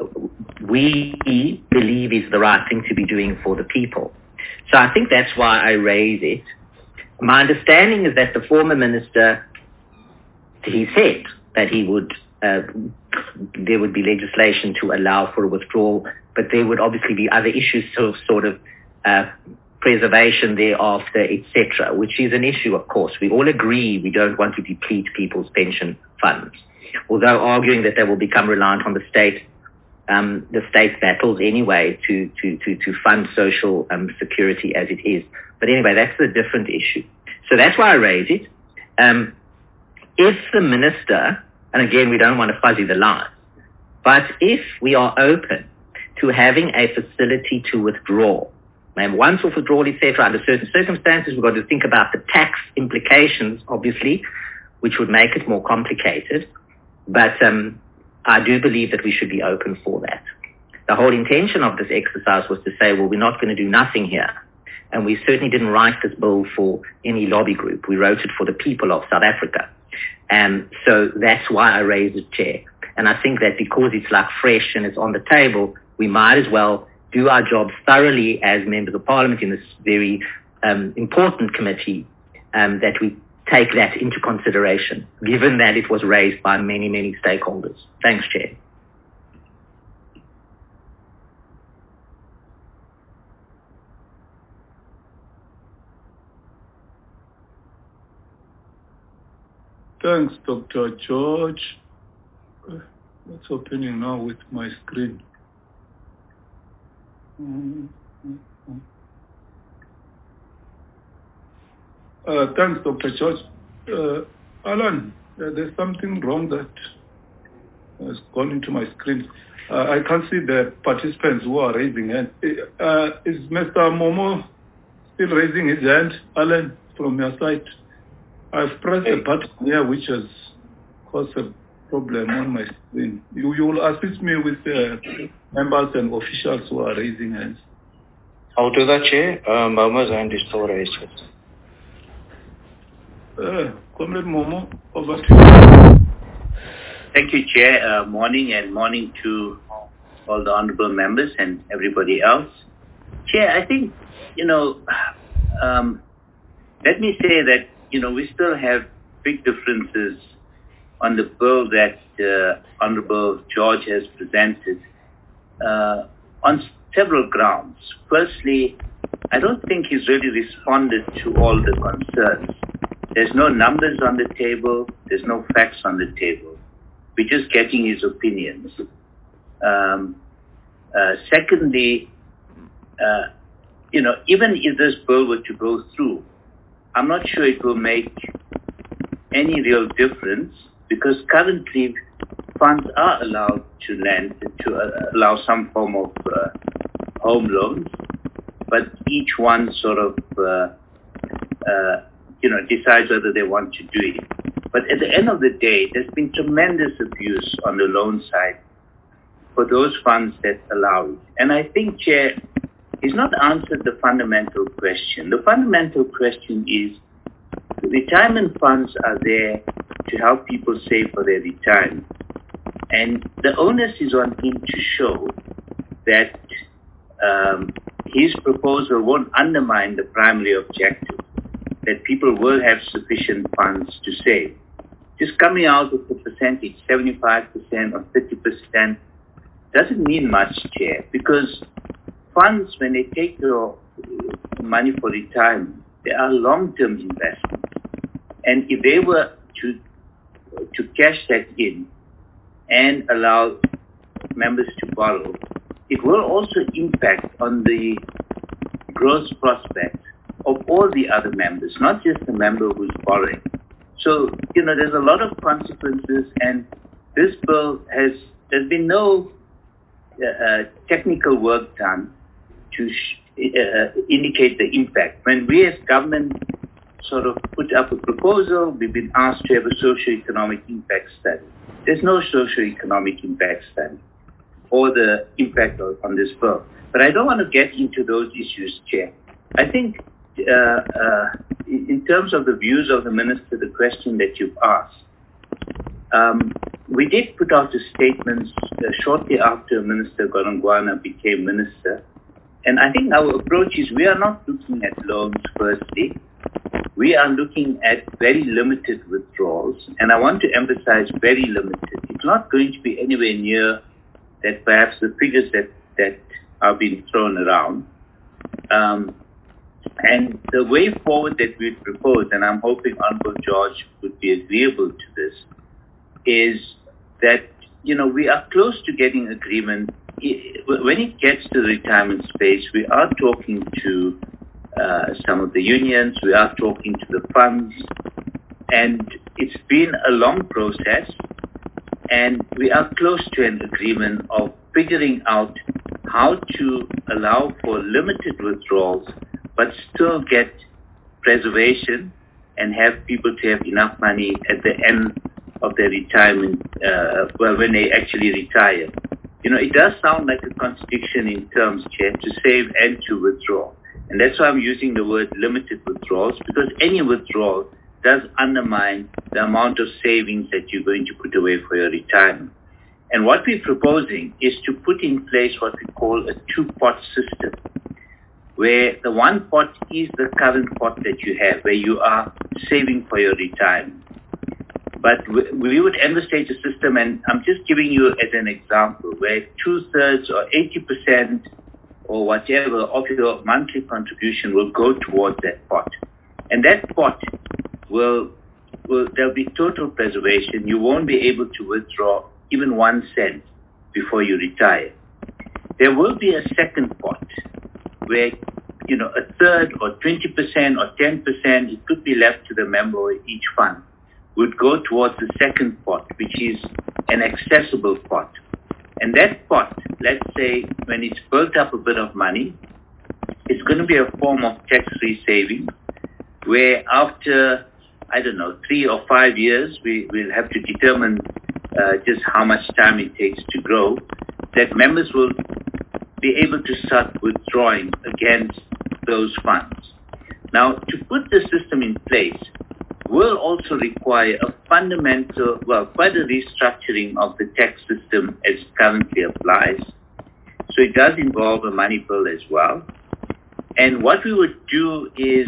we believe is the right thing to be doing for the people. So I think that's why I raise it. My understanding is that the former minister, he said that he would, uh, there would be legislation to allow for a withdrawal, but there would obviously be other issues, so sort of uh, preservation thereafter, et cetera, which is an issue, of course. We all agree we don't want to deplete people's pension funds, although arguing that they will become reliant on the state, um, the state battles anyway to, to, to, to fund social um, security as it is. But anyway, that's a different issue. So that's why I raise it. Um, if the minister, and again, we don't want to fuzzy the line, but if we are open to having a facility to withdraw, and once-off withdrawal, et cetera, under certain circumstances, we've got to think about the tax implications, obviously, which would make it more complicated. But um, I do believe that we should be open for that. The whole intention of this exercise was to say, well, we're not going to do nothing here. And we certainly didn't write this bill for any lobby group. We wrote it for the people of South Africa. And so that's why I raised it, Chair. And I think that because it's like fresh and it's on the table, we might as well do our jobs thoroughly as members of parliament in this very um, important committee, um, that we take that into consideration, given that it was raised by many, many stakeholders. Thanks, Chair. Thanks, Doctor George. What's happening now with my screen? Uh, thanks, Doctor George. Uh, Alan, uh, there's something wrong that has gone into my screen. Uh, I can't see the participants who are raising hands. Uh, is Mister Momo still raising his hand? Alan, from your side? I've pressed a button here which has caused a problem on my screen. You, you will assist me with the members and officials who are raising hands. I'll do that, Chair. Uh, Momo's hand is still raised. Uh, Comrade Momo, over to you. Thank you, Chair. Uh, morning and morning to all the honorable members and everybody else. Chair, I think, you know, um, let me say that, you know, we still have big differences on the bill that uh, Honorable George has presented uh, on several grounds. Firstly, I don't think he's really responded to all the concerns. There's no numbers on the table. There's no facts on the table. We're just getting his opinions. Um, uh, secondly, uh, you know, even if this bill were to go through, I'm not sure it will make any real difference, because currently funds are allowed to lend, to uh, allow some form of uh, home loans, but each one sort of, uh, uh, you know, decides whether they want to do it. But at the end of the day, there's been tremendous abuse on the loan side for those funds that allow it. And I think, Chair, he's not answered the fundamental question. The fundamental question is, retirement funds are there to help people save for their retirement. And the onus is on him to show that um, his proposal won't undermine the primary objective, that people will have sufficient funds to save. Just coming out with the percentage, seventy-five percent or thirty percent, doesn't mean much, Chair, because funds, when they take your money for retirement, they are long-term investments. And if they were to to cash that in and allow members to borrow, it will also impact on the growth prospects of all the other members, not just the member who's borrowing. So, you know, there's a lot of consequences, and this bill has, there's been no uh, technical work done to sh- uh, indicate the impact. When we as government sort of put up a proposal, we've been asked to have a socio-economic impact study. There's no socio-economic impact study or the impact on, on this bill. But I don't want to get into those issues, Chair. I think uh, uh, in terms of the views of the Minister, the question that you've asked, um, we did put out a statement uh, shortly after Minister Godongwana became Minister. And I think our approach is we are not looking at loans firstly. We are looking at very limited withdrawals. And I want to emphasize very limited. It's not going to be anywhere near that perhaps the figures that, that are being thrown around. Um, and the way forward that we propose, and I'm hoping Honorable George would be agreeable to this, is that, you know, we are close to getting agreement. When it gets to the retirement space, we are talking to uh, some of the unions, we are talking to the funds, and it's been a long process, and we are close to an agreement of figuring out how to allow for limited withdrawals, but still get preservation and have people to have enough money at the end of their retirement, uh, well, when they actually retire. You know, it does sound like a contradiction in terms, Chair, to save and to withdraw. And that's why I'm using the word limited withdrawals, because any withdrawal does undermine the amount of savings that you're going to put away for your retirement. And what we're proposing is to put in place what we call a two-pot system, where the one pot is the current pot that you have, where you are saving for your retirement. But we would envisage a system, and I'm just giving you as an example, where two-thirds or eighty percent or whatever of your monthly contribution will go towards that pot. And that pot will, will there'll be total preservation. You won't be able to withdraw even one cent before you retire. There will be a second pot where, you know, a third or twenty percent or ten percent, it could be left to the member or each fund, would go towards the second pot, which is an accessible pot. And that pot, let's say, when it's built up a bit of money, it's going to be a form of tax-free savings, where after, I don't know, three or five years, we will have to determine uh, just how much time it takes to grow, that members will be able to start withdrawing against those funds. Now, to put the system in place will also require a fundamental, well, quite a restructuring of the tax system as currently applies. So it does involve a money bill as well. And what we would do is,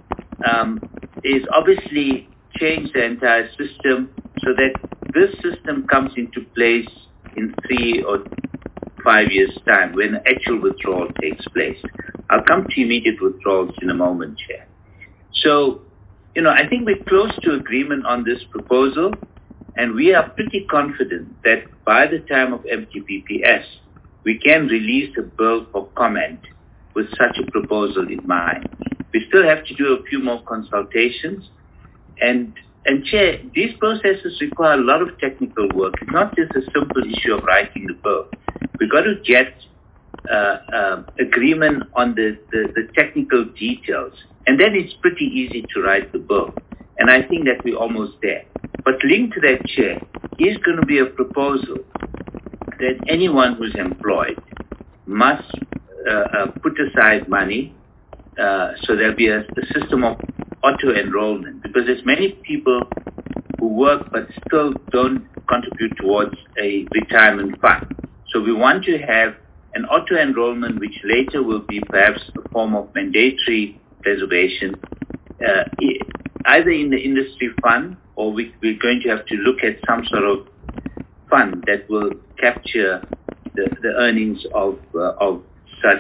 um, is obviously change the entire system so that this system comes into place in three or five years' time when actual withdrawal takes place. I'll come to immediate withdrawals in a moment, Chair. So, you know, I think we're close to agreement on this proposal, and we are pretty confident that by the time of M T P P S, we can release a bill for comment with such a proposal in mind. We still have to do a few more consultations. And, and Chair, these processes require a lot of technical work. It's not just a simple issue of writing the bill. We've got to get uh, uh, agreement on the, the, the technical details. And then it's pretty easy to write the bill. And I think that we're almost there. But linked to that, Chair, is going to be a proposal that anyone who's employed must uh, uh, put aside money. Uh, so there'll be a, a system of auto-enrollment, because there's many people who work but still don't contribute towards a retirement fund. So we want to have an auto-enrollment which later will be perhaps a form of mandatory reservation, uh, either in the industry fund, or we, we're going to have to look at some sort of fund that will capture the, the earnings of, uh, of such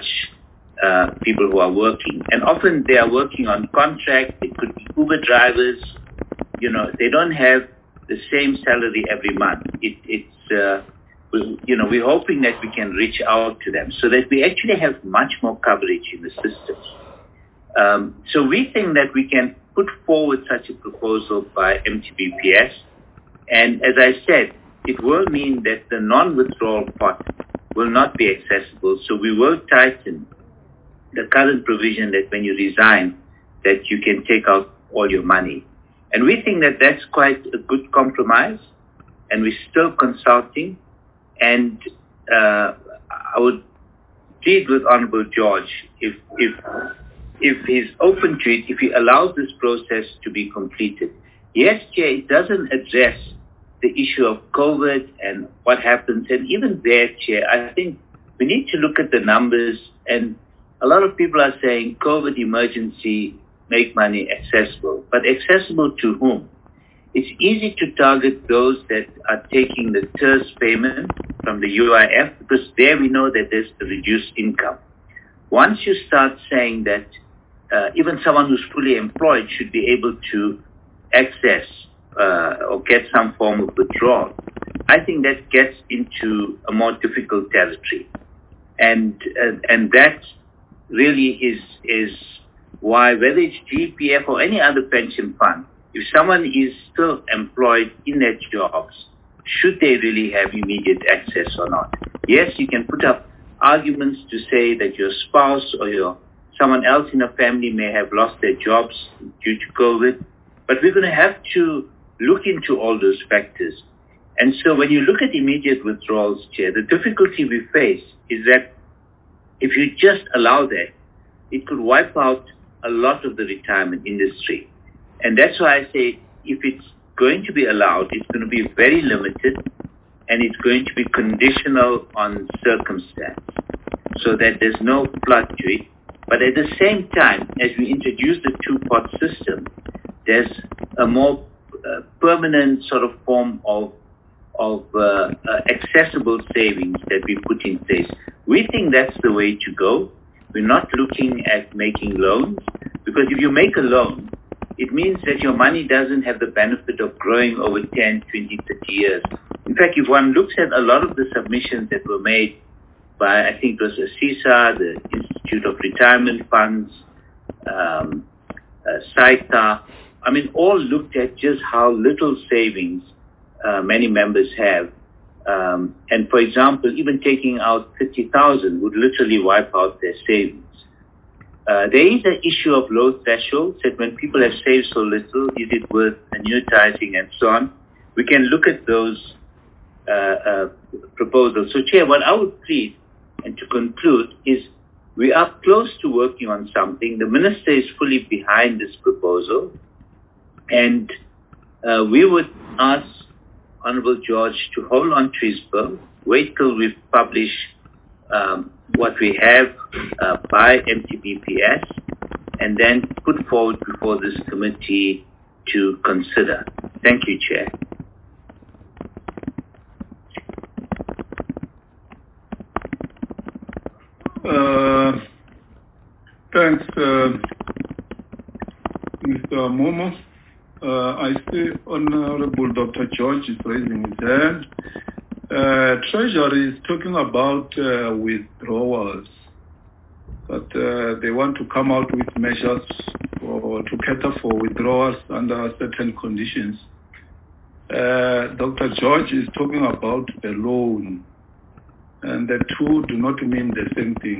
Uh, people who are working. And often they are working on contract. It could be Uber drivers. You know, they don't have the same salary every month. It, it's, uh, we, you know, we're hoping that we can reach out to them so that we actually have much more coverage in the system. Um, so we think that we can put forward such a proposal by M T B P S. And as I said, it will mean that the non-withdrawal pot will not be accessible. So we will tighten the current provision that when you resign, that you can take out all your money. And we think that that's quite a good compromise, and we're still consulting. And uh, I would plead with Honorable George, if, if, if he's open to it, if he allows this process to be completed. Yes, Chair, it doesn't address the issue of COVID and what happens. And even there, Chair, I think we need to look at the numbers. And a lot of people are saying COVID emergency make money accessible, but accessible to whom? It's easy to target those that are taking the T E R S payment from the U I F, because there we know that there's the reduced income. Once you start saying that uh, even someone who's fully employed should be able to access uh, or get some form of withdrawal, I think that gets into a more difficult territory. And, uh, and that really is is why, whether it's G P F or any other pension fund, if someone is still employed in their jobs, should they really have immediate access or not? Yes, you can put up arguments to say that your spouse or your someone else in a family may have lost their jobs due to COVID, but we're going to have to look into all those factors. And so when you look at immediate withdrawals, Chair, the difficulty we face is that if you just allow that, it could wipe out a lot of the retirement industry. And that's why I say if it's going to be allowed, it's going to be very limited, and it's going to be conditional on circumstance, so that there's no flood to it. But at the same time, as we introduce the two-pot system, there's a more uh, permanent sort of form of of uh, uh, accessible savings that we put in place. We think that's the way to go. We're not looking at making loans, because if you make a loan, it means that your money doesn't have the benefit of growing over ten, twenty, thirty years. In fact, if one looks at a lot of the submissions that were made by, I think it was ASISA, the Institute of Retirement Funds, um, uh, SAITA, I mean, all looked at just how little savings Uh, many members have. Um, and for example, even taking out fifty thousand would literally wipe out their savings. Uh, there is an issue of low thresholds, that when people have saved so little, is it worth annuitizing and so on? We can look at those uh, uh, proposals. So, Chair, what I would plead, and to conclude, is we are close to working on something. The Minister is fully behind this proposal, and uh, we would ask Honorable George to hold on to his bill, wait till we publish um, what we have uh, by M T B P S, and then put forward before this committee to consider. Thank you, Chair. Uh, thanks, uh, Mister Momo. Uh, I see Honorable Doctor George is raising his hand. Uh, Treasury is talking about uh, withdrawals. but uh, they want to come out with measures for, to cater for withdrawals under certain conditions. Uh, Doctor George is talking about a loan, and the two do not mean the same thing.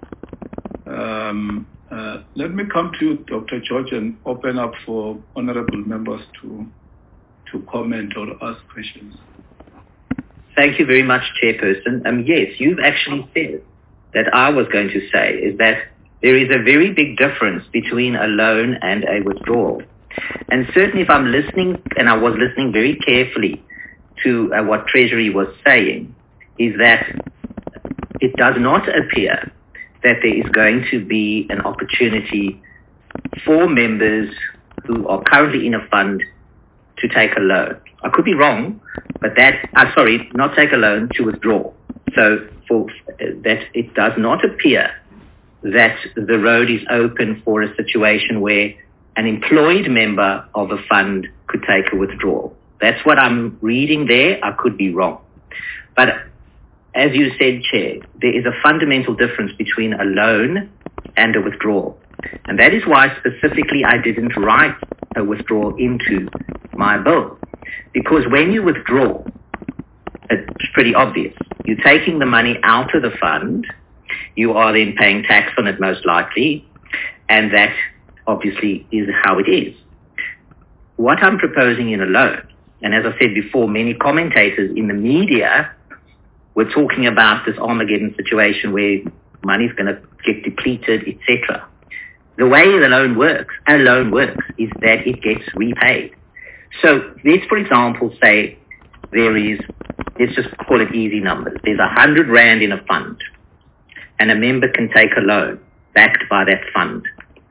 Um, uh, let me come to you, Doctor George, and open up for honorable members to to comment or ask questions. Thank you very much, Chairperson. Um, yes, you've actually said that I was going to say is that there is a very big difference between a loan and a withdrawal. And certainly if I'm listening, and I was listening very carefully to uh, what Treasury was saying, is that it does not appear that there is going to be an opportunity for members who are currently in a fund to take a loan. I could be wrong, but that, uh, sorry, not take a loan, to withdraw. So for uh, that, it does not appear that the road is open for a situation where an employed member of a fund could take a withdrawal. That's what I'm reading there. I could be wrong. But as you said, Chair, there is a fundamental difference between a loan and a withdrawal. And that is why specifically I didn't write a withdrawal into my bill. Because when you withdraw, it's pretty obvious. You're taking the money out of the fund. You are then paying tax on it most likely. And that obviously is how it is. What I'm proposing in a loan, and as I said before, many commentators in the media were talking about this Armageddon situation where money's going to get depleted, et cetera. The way the loan works, a loan works, is that it gets repaid. So let's, for example, say there is, let's just call it easy numbers. There's a hundred rand in a fund, and a member can take a loan backed by that fund.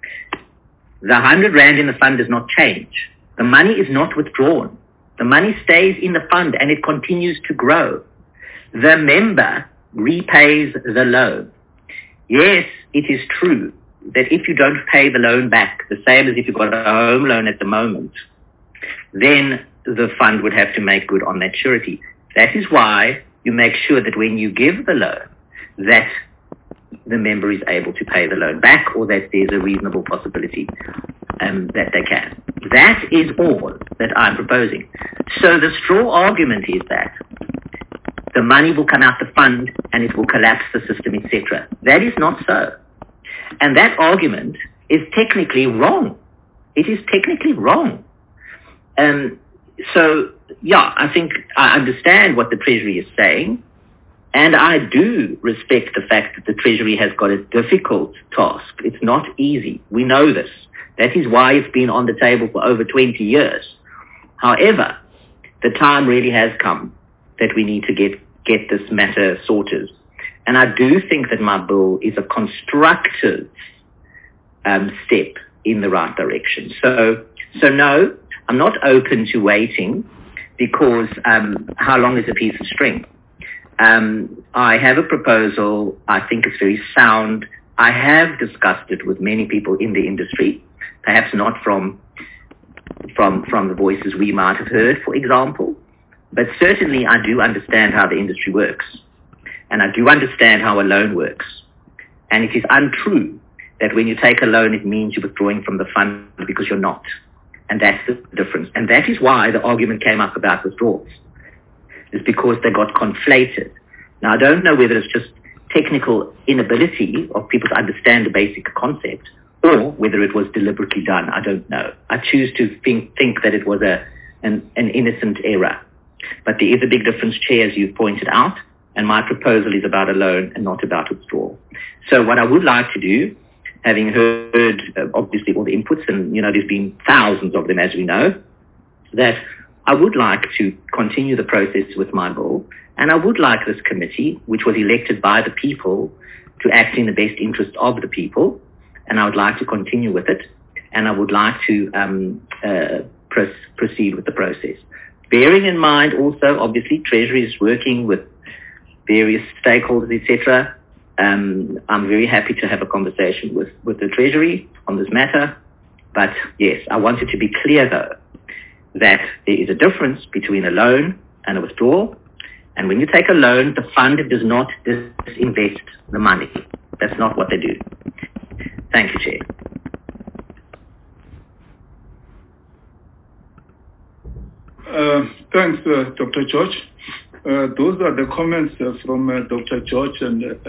The hundred rand in the fund does not change. The money is not withdrawn. The money stays in the fund and it continues to grow. The member repays the loan. Yes, it is true that if you don't pay the loan back, the same as if you've got a home loan at the moment, then the fund would have to make good on that surety. That is why you make sure that when you give the loan, that the member is able to pay the loan back, or that there's a reasonable possibility um, that they can. That is all that I'm proposing. So the straw argument is that the money will come out the fund and it will collapse the system, et cetera. That is not so. And that argument is technically wrong. It is technically wrong. Um, so, yeah, I think I understand what the Treasury is saying, and I do respect the fact that the Treasury has got a difficult task. It's not easy. We know this. That is why it's been on the table for over twenty years. However, the time really has come that we need to get, get this matter sorted. And I do think that my bill is a constructive um, step in the right direction. So, so no, I'm not open to waiting, because um, how long is a piece of string? Um, I have a proposal. I think it's very sound. I have discussed it with many people in the industry, perhaps not from from from the voices we might have heard, for example, but certainly I do understand how the industry works, and I do understand how a loan works. And it is untrue that when you take a loan, it means you're withdrawing from the fund, because you're not. And that's the difference. And that is why the argument came up about withdrawals, is because they got conflated. Now, I don't know whether it's just technical inability of people to understand the basic concept, or whether it was deliberately done. I don't know. I choose to think, think that it was a an, an innocent error. But there is a big difference, Chair, as you've pointed out, and my proposal is about a loan and not about withdrawal. So what I would like to do, having heard uh, obviously all the inputs, and you know there's been thousands of them, as we know, that I would like to continue the process with my bill, and I would like this committee, which was elected by the people, to act in the best interest of the people, and I would like to continue with it, and I would like to um, uh, pr- proceed with the process. Bearing in mind also, obviously, Treasury is working with various stakeholders, et cetera. Um, I'm very happy to have a conversation with, with the Treasury on this matter. But yes, I wanted to be clear, though, that there is a difference between a loan and a withdrawal. And when you take a loan, the fund does not disinvest the money. That's not what they do. Thank you, Chair. Uh, thanks, uh, Doctor George. Uh, those are the comments uh, from uh, Doctor George and uh,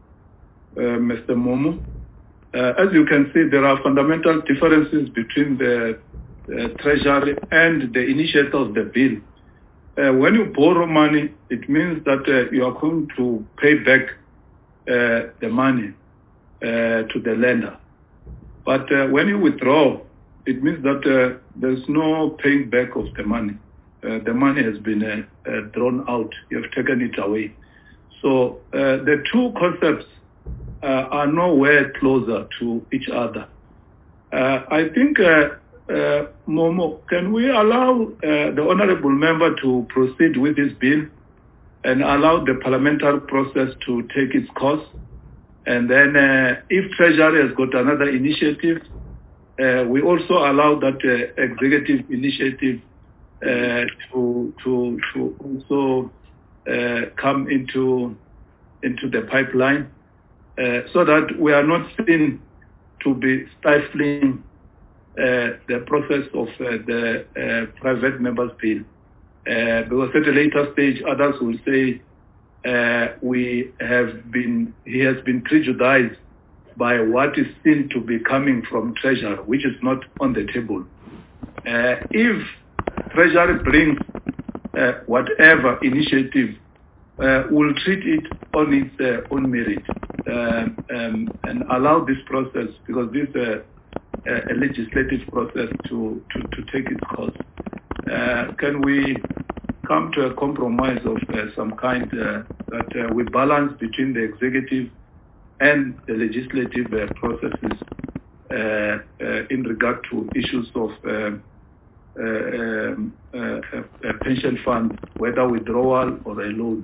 uh, Mister Momo. Uh, as you can see, there are fundamental differences between the uh, Treasury and the initiator of the bill. Uh, when you borrow money, it means that uh, you are going to pay back uh, the money uh, to the lender. But uh, when you withdraw, it means that uh, there's no paying back of the money. Uh, the money has been uh, uh, drawn out. You have taken it away. So uh, the two concepts uh, are nowhere closer to each other. Uh, I think, uh, uh, Momo, can we allow uh, the honorable member to proceed with this bill and allow the parliamentary process to take its course? And then uh, if Treasury has got another initiative, uh, we also allow that uh, executive initiative uh, to to to also uh, come into into the pipeline, uh, so that we are not seen to be stifling uh, the process of uh, the uh, private members' bill. Uh, because at a later stage, others will say uh, we have been he has been prejudiced by what is seen to be coming from Treasury, which is not on the table. Uh, if Treasury brings uh, whatever initiative, uh, we'll treat it on its uh, own merit uh, um, and allow this process, because this is uh, a legislative process, to, to, to take its course. Uh, can we come to a compromise of uh, some kind uh, that uh, we balance between the executive and the legislative uh, processes uh, uh, in regard to issues of uh, uh, um, uh, a pension fund, whether withdrawal or a loan?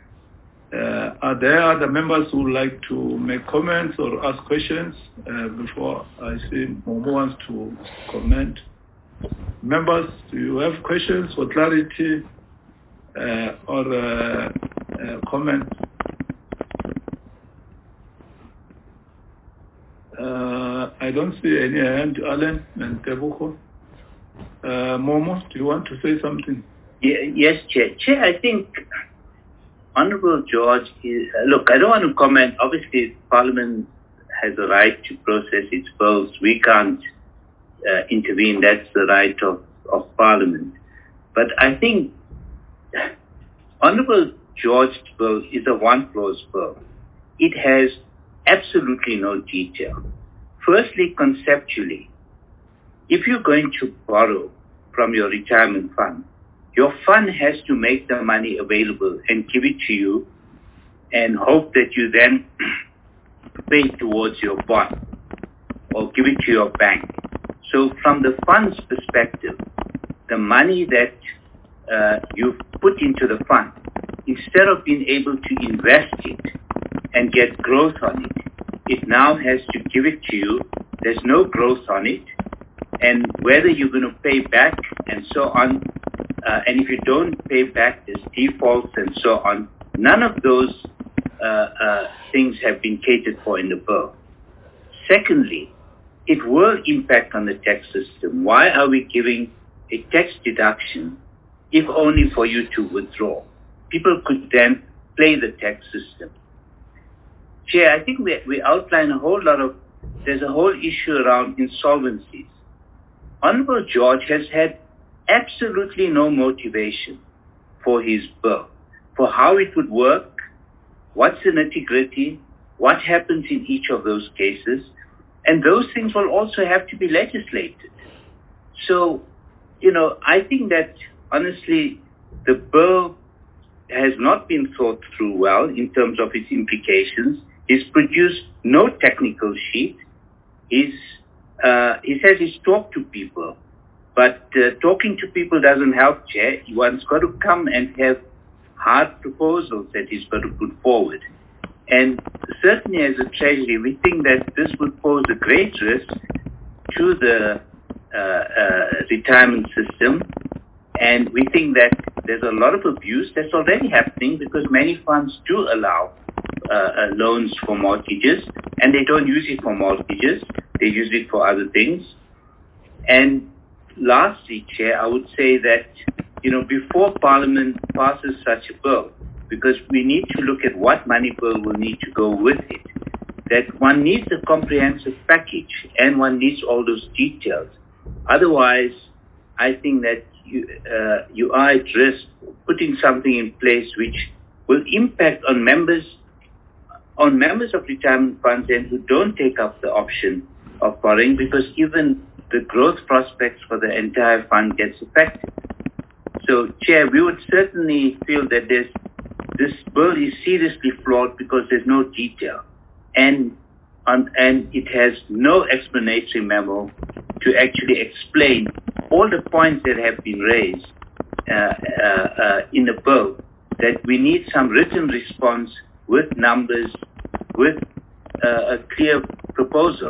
Uh, are there other members who would like to make comments or ask questions uh, before I see Momo wants to comment? Members, do you have questions for clarity uh, or uh, uh, comments? Uh, I don't see any hand. Alan and Tebuko. Uh, Momo, do you want to say something? Yeah, yes, Chair. Chair, I think Honorable George is, uh, look, I don't want to comment. Obviously, Parliament has a right to process its bills. We can't uh, intervene. That's the right of, of Parliament. But I think Honorable George's bill is a one-clause bill. It has absolutely no detail. Firstly, conceptually, if you're going to borrow from your retirement fund, your fund has to make the money available and give it to you and hope that you then pay towards your bond or give it to your bank. So from the fund's perspective, the money that uh, you've put into the fund, instead of being able to invest it and get growth on it, it now has to give it to you. There's no growth on it. And whether you're going to pay back and so on, uh, and if you don't pay back, there's defaults and so on. None of those uh, uh, things have been catered for in the bill. Secondly, it will impact on the tax system. Why are we giving a tax deduction if only for you to withdraw? People could then play the tax system. Chair, I think we, we outline a whole lot of, there's a whole issue around insolvencies. Honorable George has had absolutely no motivation for his bill, for how it would work, what's the nitty-gritty, what happens in each of those cases, and those things will also have to be legislated. So, you know, I think that, honestly, the bill has not been thought through well in terms of its implications. He's produced no technical sheet. He's, uh, he says he's talked to people, but uh, talking to people doesn't help, Chair. One's got to come and have hard proposals that he's got to put forward. And certainly as a Treasury, we think that this would pose a great risk to the uh, uh, retirement system. And we think that there's a lot of abuse that's already happening because many funds do allow uh, uh, loans for mortgages, and they don't use it for mortgages. They use it for other things. And lastly, Chair, I would say that, you know, before Parliament passes such a bill, because we need to look at what money bill will need to go with it, that one needs a comprehensive package and one needs all those details. Otherwise, I think that you, uh, you are at risk putting something in place which will impact on members, on members of retirement funds and who don't take up the option of borrowing, because even the growth prospects for the entire fund gets affected. So, Chair, we would certainly feel that this, this bill is seriously flawed because there's no detail. And, um, and it has no explanatory memo to actually explain all the points that have been raised uh, uh, uh, in the bill, that we need some written response with numbers, with uh, a clear proposal.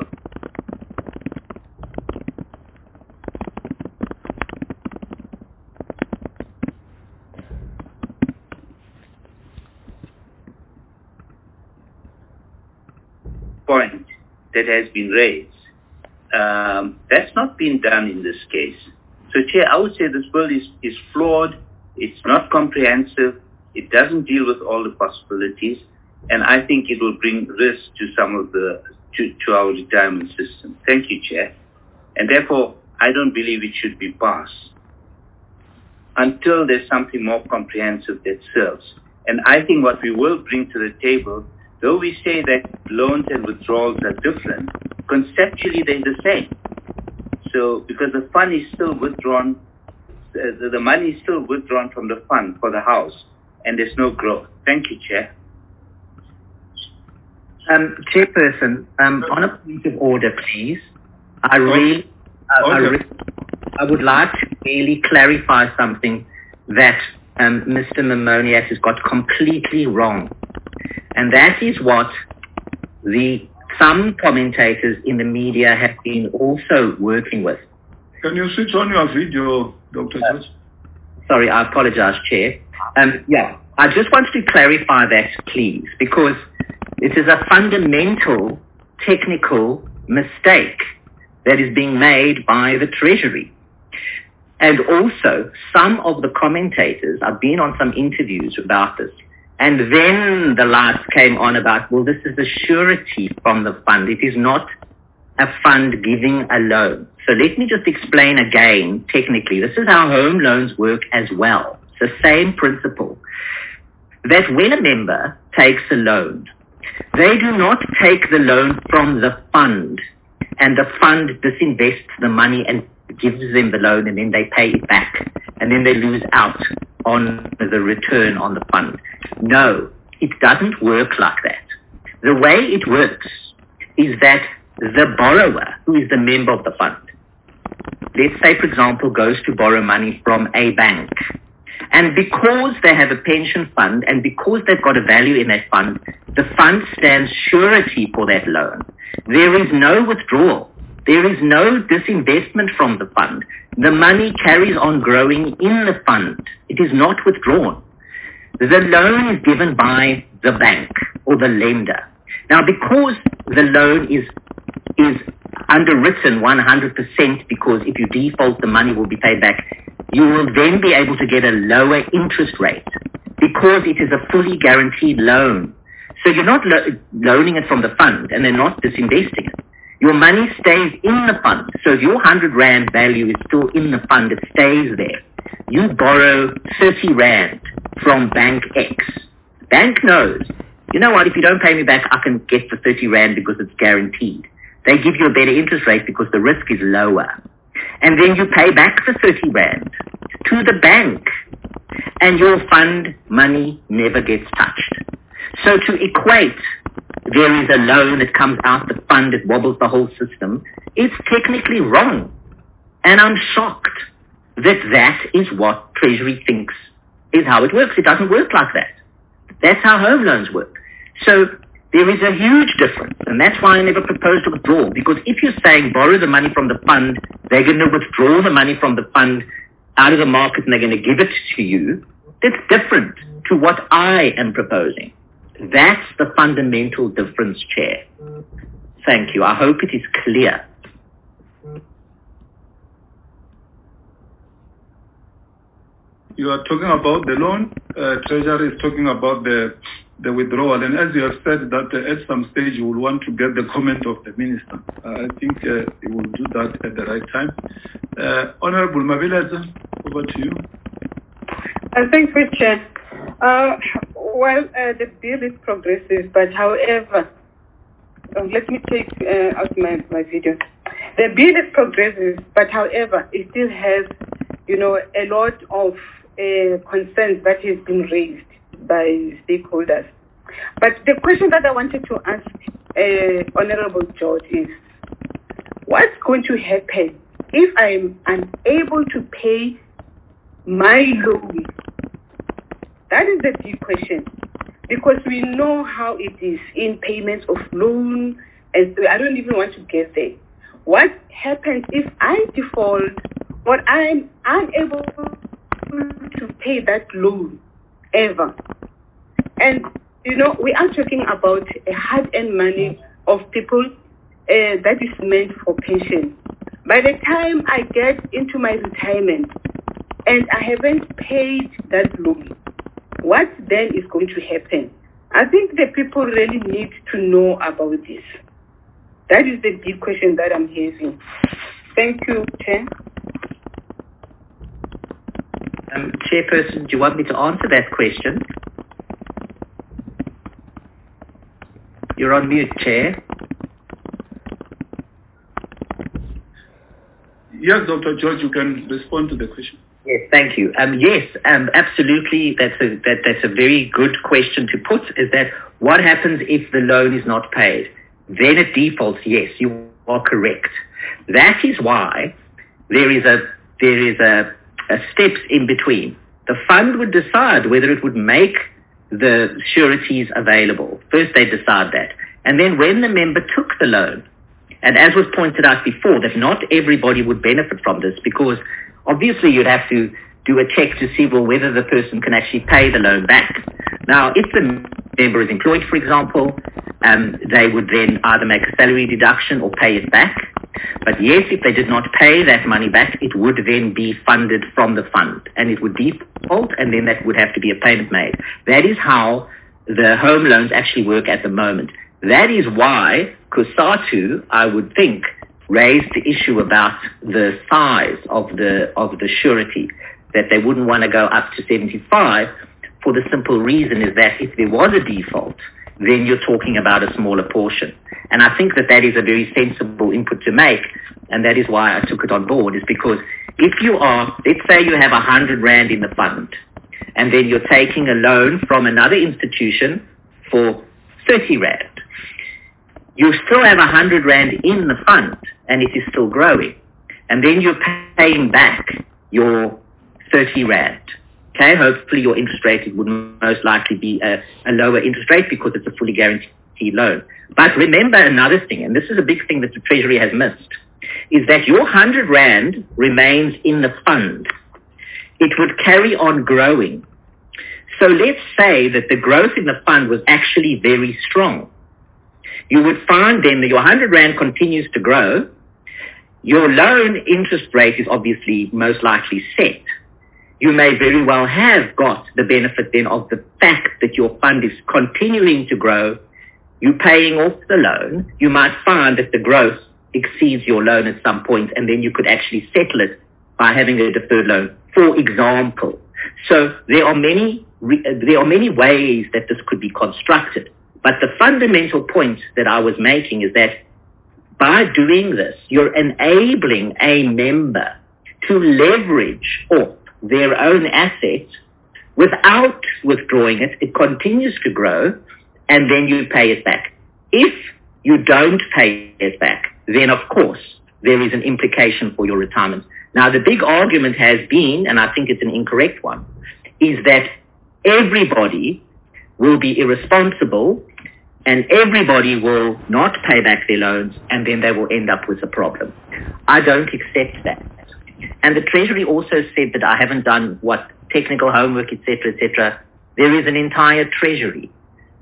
Point that has been raised. Um, that's not been done in this case. So, Chair, I would say this bill is, is flawed, it's not comprehensive, it doesn't deal with all the possibilities, and I think it will bring risk to some of the, to, to our retirement system. Thank you, Chair. And therefore, I don't believe it should be passed until there's something more comprehensive that serves. And I think what we will bring to the table, though we say that loans and withdrawals are different, conceptually they're the same. So, because the fund is still withdrawn, the, the money is still withdrawn from the fund for the house, and there's no growth. Thank you, Chair. Um, Chairperson, um, on a point of order, please. I really, uh, I, re- I would like to really clarify something that um, Mister Mamoniak has got completely wrong. And that is what the some commentators in the media have been also working with. Can you switch on your video, Doctor Uh, George? sorry, I apologize, Chair. Um, yeah, I just wanted to clarify that, please, because it is a fundamental technical mistake that is being made by the Treasury. And also, some of the commentators, I've been on some interviews about this, and then the lights came on about, well, this is a surety from the fund. It is not a fund giving a loan. So let me just explain again, technically. This is how home loans work as well. It's the same principle. That when a member takes a loan, they do not take the loan from the fund, and the fund disinvests the money and gives them the loan, and then they pay it back, and then they lose out on the return on the fund. No, it doesn't work like that. The way it works is that the borrower, who is the member of the fund, let's say, for example, goes to borrow money from a bank, and because they have a pension fund and because they've got a value in that fund, the fund stands surety for that loan. There is no withdrawal. There is no disinvestment from the fund. The money carries on growing in the fund. It is not withdrawn. The loan is given by the bank or the lender. Now, because the loan is is underwritten one hundred percent, because if you default, the money will be paid back, you will then be able to get a lower interest rate because it is a fully guaranteed loan. So you're not lo- loaning it from the fund, and they're not disinvesting it. Your money stays in the fund. So if your one hundred rand value is still in the fund, it stays there. You borrow thirty rand from Bank X. Bank knows, you know what, if you don't pay me back, I can get the thirty rand because it's guaranteed. They give you a better interest rate because the risk is lower. And then you pay back the thirty rand to the bank, and your fund money never gets touched. So to equate, there is a loan that comes out the fund, it wobbles the whole system, it's technically wrong. And I'm shocked that that is what Treasury thinks is how it works. It doesn't work like that. That's how home loans work. So there is a huge difference, and that's why I never proposed a withdrawal, because if you're saying borrow the money from the fund, they're going to withdraw the money from the fund out of the market and they're going to give it to you, that's different to what I am proposing. That's the fundamental difference, Chair. Thank you. I hope it is clear. You are talking about the loan. Uh, Treasury is talking about the the withdrawal. And as you have said that uh, at some stage you will want to get the comment of the Minister. Uh, I think uh, you will do that at the right time. Uh, Honorable Mabileza, over to you. Uh, thank you, Chair. Uh, well, uh, the bill is progressive, but however, uh, let me take uh, out my, my video. The bill is progressive, but however, it still has, you know, a lot of uh, concerns that has been raised by stakeholders. But the question that I wanted to ask uh, Honorable George is, what's going to happen if I'm unable to pay my loan? That is the big question, because we know how it is in payments of loan, and I don't even want to get there. What happens if I default or I'm unable to pay that loan ever? And, you know, we are talking about a hard-earned money of people uh, that is meant for pension. By the time I get into my retirement and I haven't paid that loan, what then is going to happen? I think the people really need to know about this. That is the big question that I'm having. Thank you, Chair. Um, Chairperson, do you want me to answer that question? You're on mute, Chair. Yes, Doctor George, you can respond to the question. Yes, thank you. Um, yes, um, absolutely. That's a that, that's a very good question to put. Is that what happens if the loan is not paid? Then it defaults. Yes, you are correct. That is why there is a there is a, a steps in between. The fund would decide whether it would make the sureties available. First, they decide that, and then when the member took the loan, and as was pointed out before, that not everybody would benefit from this, because obviously you'd have to do a check to see, well, whether the person can actually pay the loan back. Now, if the member is employed, for example, um, they would then either make a salary deduction or pay it back. But yes, if they did not pay that money back, it would then be funded from the fund, and it would default, and then that would have to be a payment made. That is how the home loans actually work at the moment. That is why COSATU, I would think, raised the issue about the size of the of the surety, that they wouldn't want to go up to seventy-five, for the simple reason is that if there was a default, then you're talking about a smaller portion. And I think that that is a very sensible input to make, and that is why I took it on board, is because if you are, let's say you have one hundred rand in the fund, and then you're taking a loan from another institution for thirty rand, you still have one hundred rand in the fund, and it is still growing. And then you're paying back your thirty rand. Okay, hopefully your interest rate would most likely be a, a lower interest rate because it's a fully guaranteed loan. But remember another thing, and this is a big thing that the Treasury has missed, is that your one hundred rand remains in the fund. It would carry on growing. So let's say that the growth in the fund was actually very strong. You would find then that your one hundred rand continues to grow. Your loan interest rate is obviously most likely set. You may very well have got the benefit then of the fact that your fund is continuing to grow. You're paying off the loan. You might find that the growth exceeds your loan at some point, and then you could actually settle it by having a deferred loan, for example. So there are many there are many ways that this could be constructed. But the fundamental point that I was making is that by doing this, you're enabling a member to leverage off their own assets without withdrawing it. It continues to grow, and then you pay it back. If you don't pay it back, then of course there is an implication for your retirement. Now, the big argument has been, and I think it's an incorrect one, is that everybody will be irresponsible and everybody will not pay back their loans, and then they will end up with a problem. I don't accept that. And the Treasury also said that I haven't done what technical homework, et cetera, et cetera. There is an entire Treasury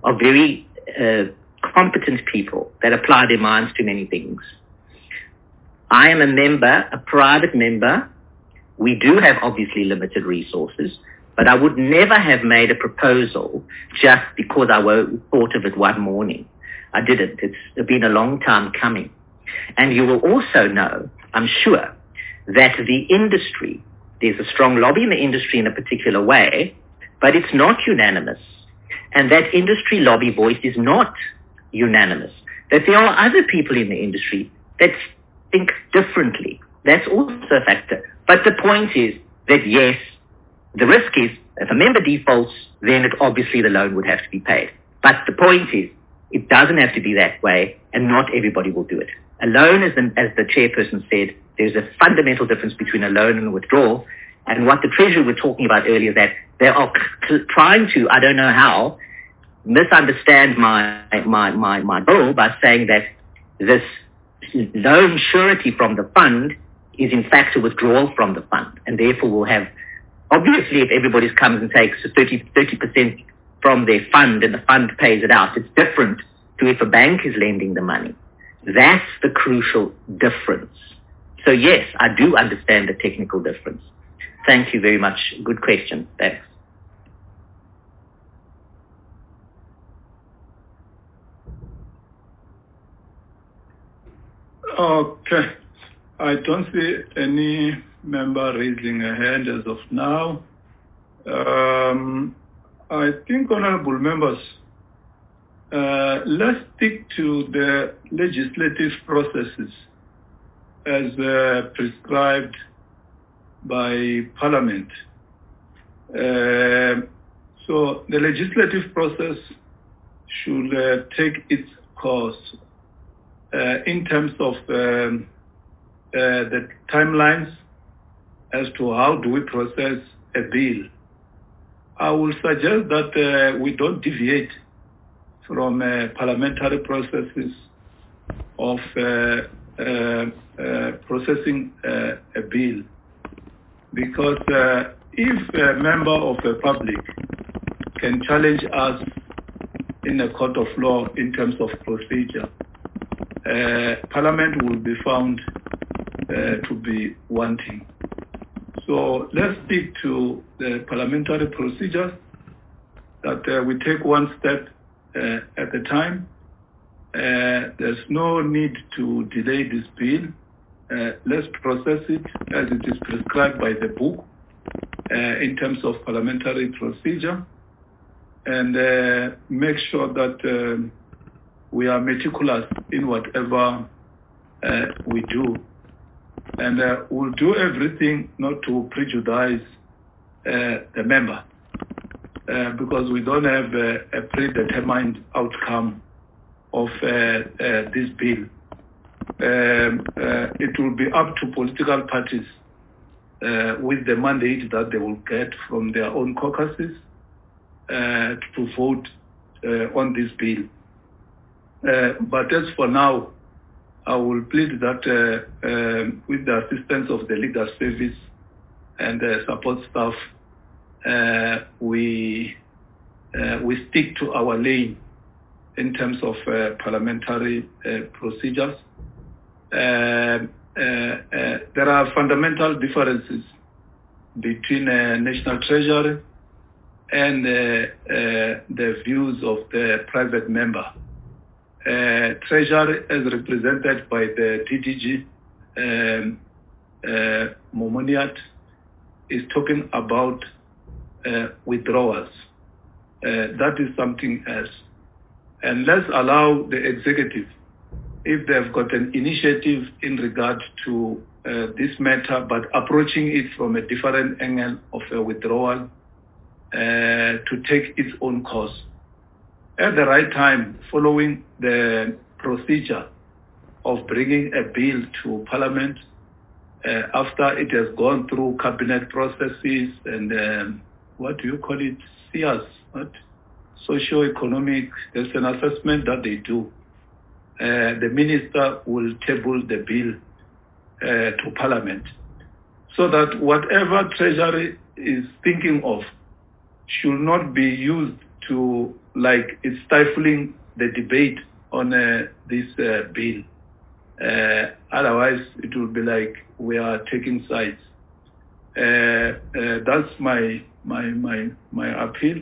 are very uh, competent people that apply their minds to many things. I am a member, a private member. We do have obviously limited resources, but I would never have made a proposal just because I thought of it one morning. I didn't. It's been a long time coming. And you will also know, I'm sure, that the industry, there's a strong lobby in the industry in a particular way, but it's not unanimous. And that industry lobby voice is not unanimous. That there are other people in the industry that think differently. That's also a factor. But the point is that, yes, the risk is if a member defaults, then it, obviously the loan would have to be paid. But the point is it doesn't have to be that way, and not everybody will do it. A loan, as the, as the chairperson said, there's a fundamental difference between a loan and a withdrawal. And what the Treasury were talking about earlier is that they are c- trying to, I don't know how, misunderstand my, my, my, my bill by saying that this loan surety from the fund is in fact a withdrawal from the fund. And therefore we'll have, obviously if everybody comes and takes thirty, thirty percent from their fund and the fund pays it out, it's different to if a bank is lending the money. That's the crucial difference. So yes, I do understand the technical difference. Thank you very much. Good question. Thanks. Okay. I don't see any member raising a hand as of now. Um, I think, honorable members, uh, let's stick to the legislative processes as uh, prescribed by Parliament. Uh, so the legislative process should uh, take its course uh, in terms of um, uh, the timelines as to how do we process a bill. I will suggest that uh, we don't deviate from uh, parliamentary processes of uh, uh, uh, processing uh, a bill. Because uh, if a member of the public can challenge us in a court of law in terms of procedure, uh, Parliament will be found uh, to be wanting. So let's stick to the parliamentary procedures, that uh, we take one step uh, at a time. Uh, there's no need to delay this bill. Uh, let's process it as it is prescribed by the book uh, in terms of parliamentary procedure, and uh, make sure that uh, we are meticulous in whatever uh, we do. And uh, we'll do everything not to prejudice uh, the member, uh, because we don't have uh, a predetermined outcome of uh, uh, this bill. Um, uh, it will be up to political parties uh, with the mandate that they will get from their own caucuses uh, to vote uh, on this bill. Uh, but as for now, I will plead that uh, uh, with the assistance of the legal service and the support staff, uh, we uh, we stick to our lane in terms of uh, parliamentary uh, procedures. Uh, uh, uh, there are fundamental differences between uh, National Treasury and uh, uh, the views of the private member. Uh, Treasury, as represented by the D D G, um, uh, Momoniat, is talking about uh, withdrawals. Uh, that is something else. And let's allow the executive, if they've got an initiative in regard to uh, this matter, but approaching it from a different angle of a withdrawal, uh, to take its own course. At the right time, following the procedure of bringing a bill to Parliament, uh, after it has gone through cabinet processes and um, what do you call it, C S, what? Socio-economic, there's an assessment that they do. Uh, the minister will table the bill uh, to Parliament, so that whatever Treasury is thinking of should not be used to like it's stifling the debate on uh, this uh, bill. Uh, otherwise, it will be like we are taking sides. Uh, uh, that's my my my my appeal.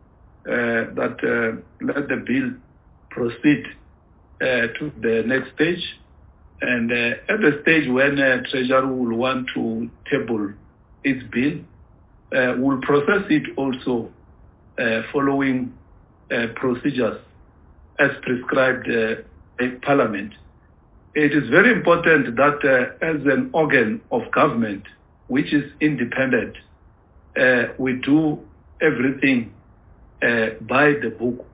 Uh, that uh, let the bill proceed uh, to the next stage, and uh, at the stage when uh, Treasury will want to table its bill, uh, will process it also uh, following uh, procedures as prescribed uh, by Parliament. It is very important that uh, as an organ of government, which is independent, uh, we do everything uh, by the book.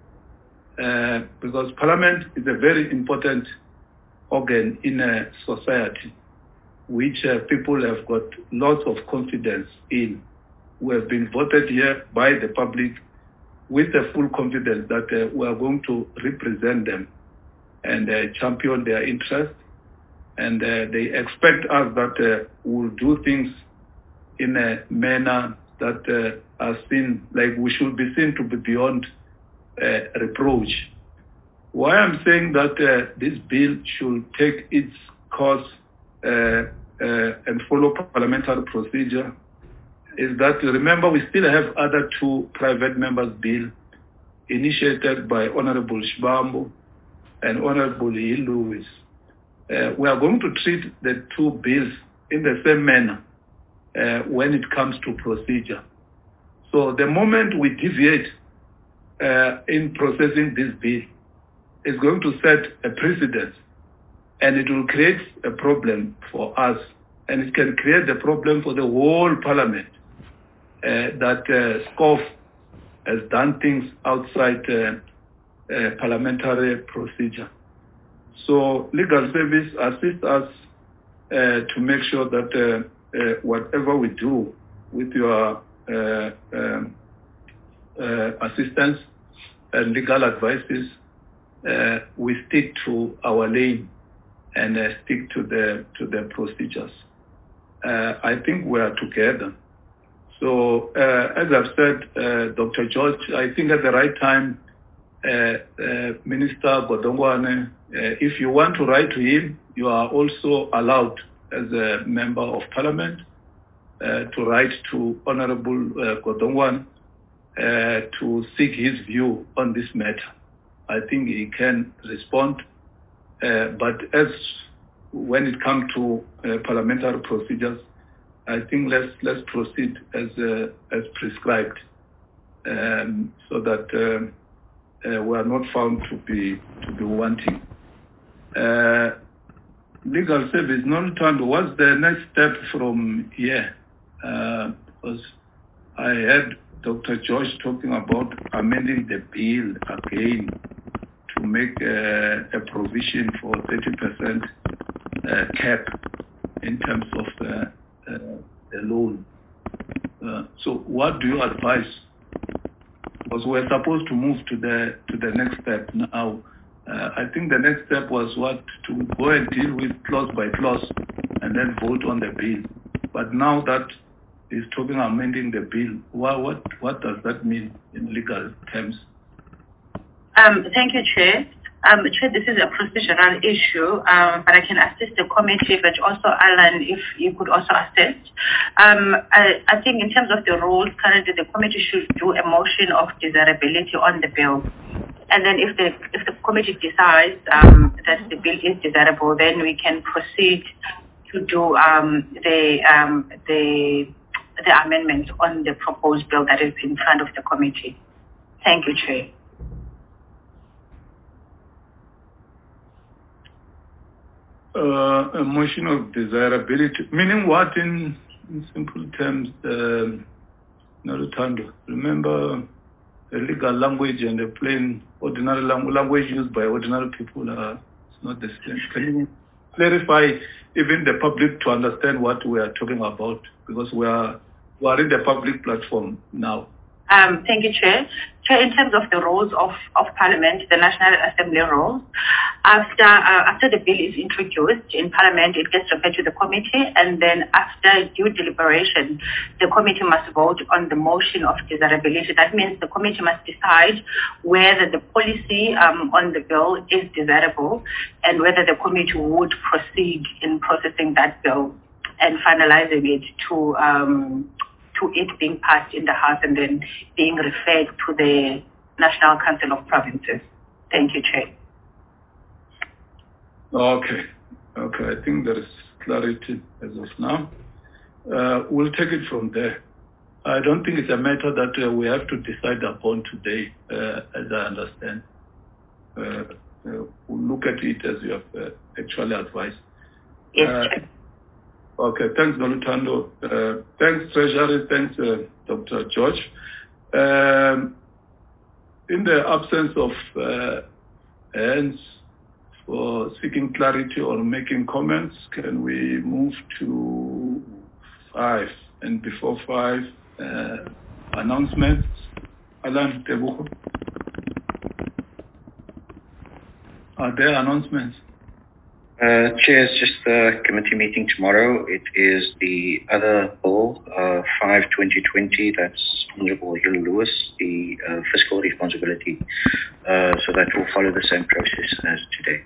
Uh, because Parliament is a very important organ in a society, which uh, people have got lots of confidence in. We have been voted here by the public with the full confidence that uh, we are going to represent them and uh, champion their interests. And uh, they expect us that uh, we'll do things in a manner that uh, are seen, like we should be seen to be beyond uh, reproach. Why I'm saying that uh, this bill should take its course uh, uh, and follow parliamentary procedure is that, remember, we still have other two private members' bill initiated by Honorable Shibambo and Honorable Lewis. Uh, we are going to treat the two bills in the same manner uh, when it comes to procedure. So the moment we deviate uh, in processing this bill, it's going to set a precedent, and it will create a problem for us, and it can create a problem for the whole Parliament uh, that uh, SCOF has done things outside uh, uh, parliamentary procedure. So legal service assists us uh, to make sure that uh, uh, whatever we do with your uh, um, uh, assistance and legal advices, uh, we stick to our lane and uh, stick to the to the procedures. Uh, I think we are together. So uh, as I've said, uh, Doctor George, I think at the right time, uh, uh, Minister Godongwana, Uh, if you want to write to him, you are also allowed as a member of Parliament uh, to write to Honorable uh, Godongwana uh, to seek his view on this matter. I think he can respond, uh, but as when it comes to uh, parliamentary procedures, I think let's let's proceed as uh, as prescribed, um, so that uh, uh, we are not found to be to be wanting. Uh, legal service, Noluthando, what's the next step from here? Uh, because I heard Doctor George talking about amending the bill again to make uh, a provision for thirty percent uh, cap in terms of uh, uh, the loan. Uh, so what do you advise? Because we're supposed to move to the to the next step now. Uh, I think the next step was what to go and deal with clause by clause and then vote on the bill. But now that he's talking about amending the bill, what what, what does that mean in legal terms? Um, thank you, Chair. Um, Chair, this is a procedural issue, um, but I can assist the committee, but also Alan, if you could also assist. Um, I, I think in terms of the rules, currently the committee should do a motion of desirability on the bill. And then if the if the committee decides um, that the bill is desirable, then we can proceed to do um, the um, the the amendment on the proposed bill that is in front of the committee. Thank you, Chair. Uh, a motion of desirability, meaning what in, in simple terms, uh, Noluthando? Remember, the legal language and the plain ordinary language, language used by ordinary people are it's not the same. Can you clarify even the public to understand what we are talking about? Because we are we are in the public platform now. Um, thank you, Chair. Chair, in terms of the roles of, of Parliament, the National Assembly roles, after uh, after the bill is introduced in Parliament, it gets referred to the committee, and then after due deliberation, the committee must vote on the motion of desirability. That means the committee must decide whether the policy um, on the bill is desirable and whether the committee would proceed in processing that bill and finalizing it to um, to it being passed in the House and then being referred to the National Council of Provinces. Thank you, Chair. Okay. Okay, I think there is clarity as of now. Uh, we'll take it from there. I don't think it's a matter that uh, we have to decide upon today, uh, as I understand. Uh, uh, we'll look at it as you have uh, actually advised. Yes, uh, Chair. Okay, thanks, Nolutando. Uh, thanks, Treasury. Thanks, uh, Doctor George. Um, in the absence of uh, hands for seeking clarity or making comments, can we move to five? And before five, uh, announcements. Alan Tebuko. Are there announcements? Uh, Chair, it's just the committee meeting tomorrow. It is the other bill, uh, five twenty twenty, that's Honourable Hill Lewis, the uh, fiscal responsibility. Uh, so that will follow the same process as today.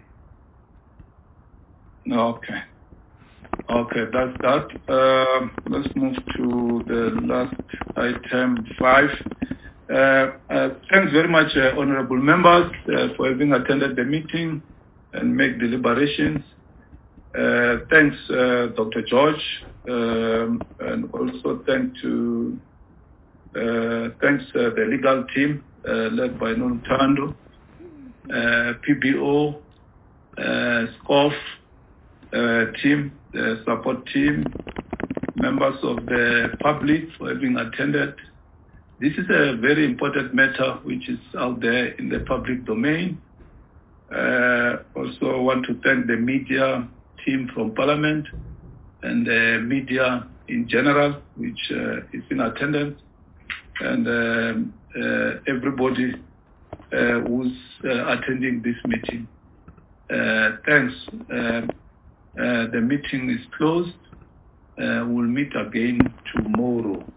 Okay. Okay, that's that. Um, let's move to the last item, five. Uh, uh, thanks very much, uh, honourable members, uh, for having attended the meeting and make deliberations. Uh, thanks, uh, Doctor George, um, and also thank to uh, thanks uh, the legal team uh, led by Nolutando, uh, P B O, uh, SCOF uh, team, the support team, members of the public for having attended. This is a very important matter which is out there in the public domain. Uh, also want to thank the media team from Parliament and the media in general, which uh, is in attendance, and um, uh, everybody uh, who's uh, attending this meeting. Uh, thanks. Uh, uh, the meeting is closed. Uh, we'll meet again tomorrow.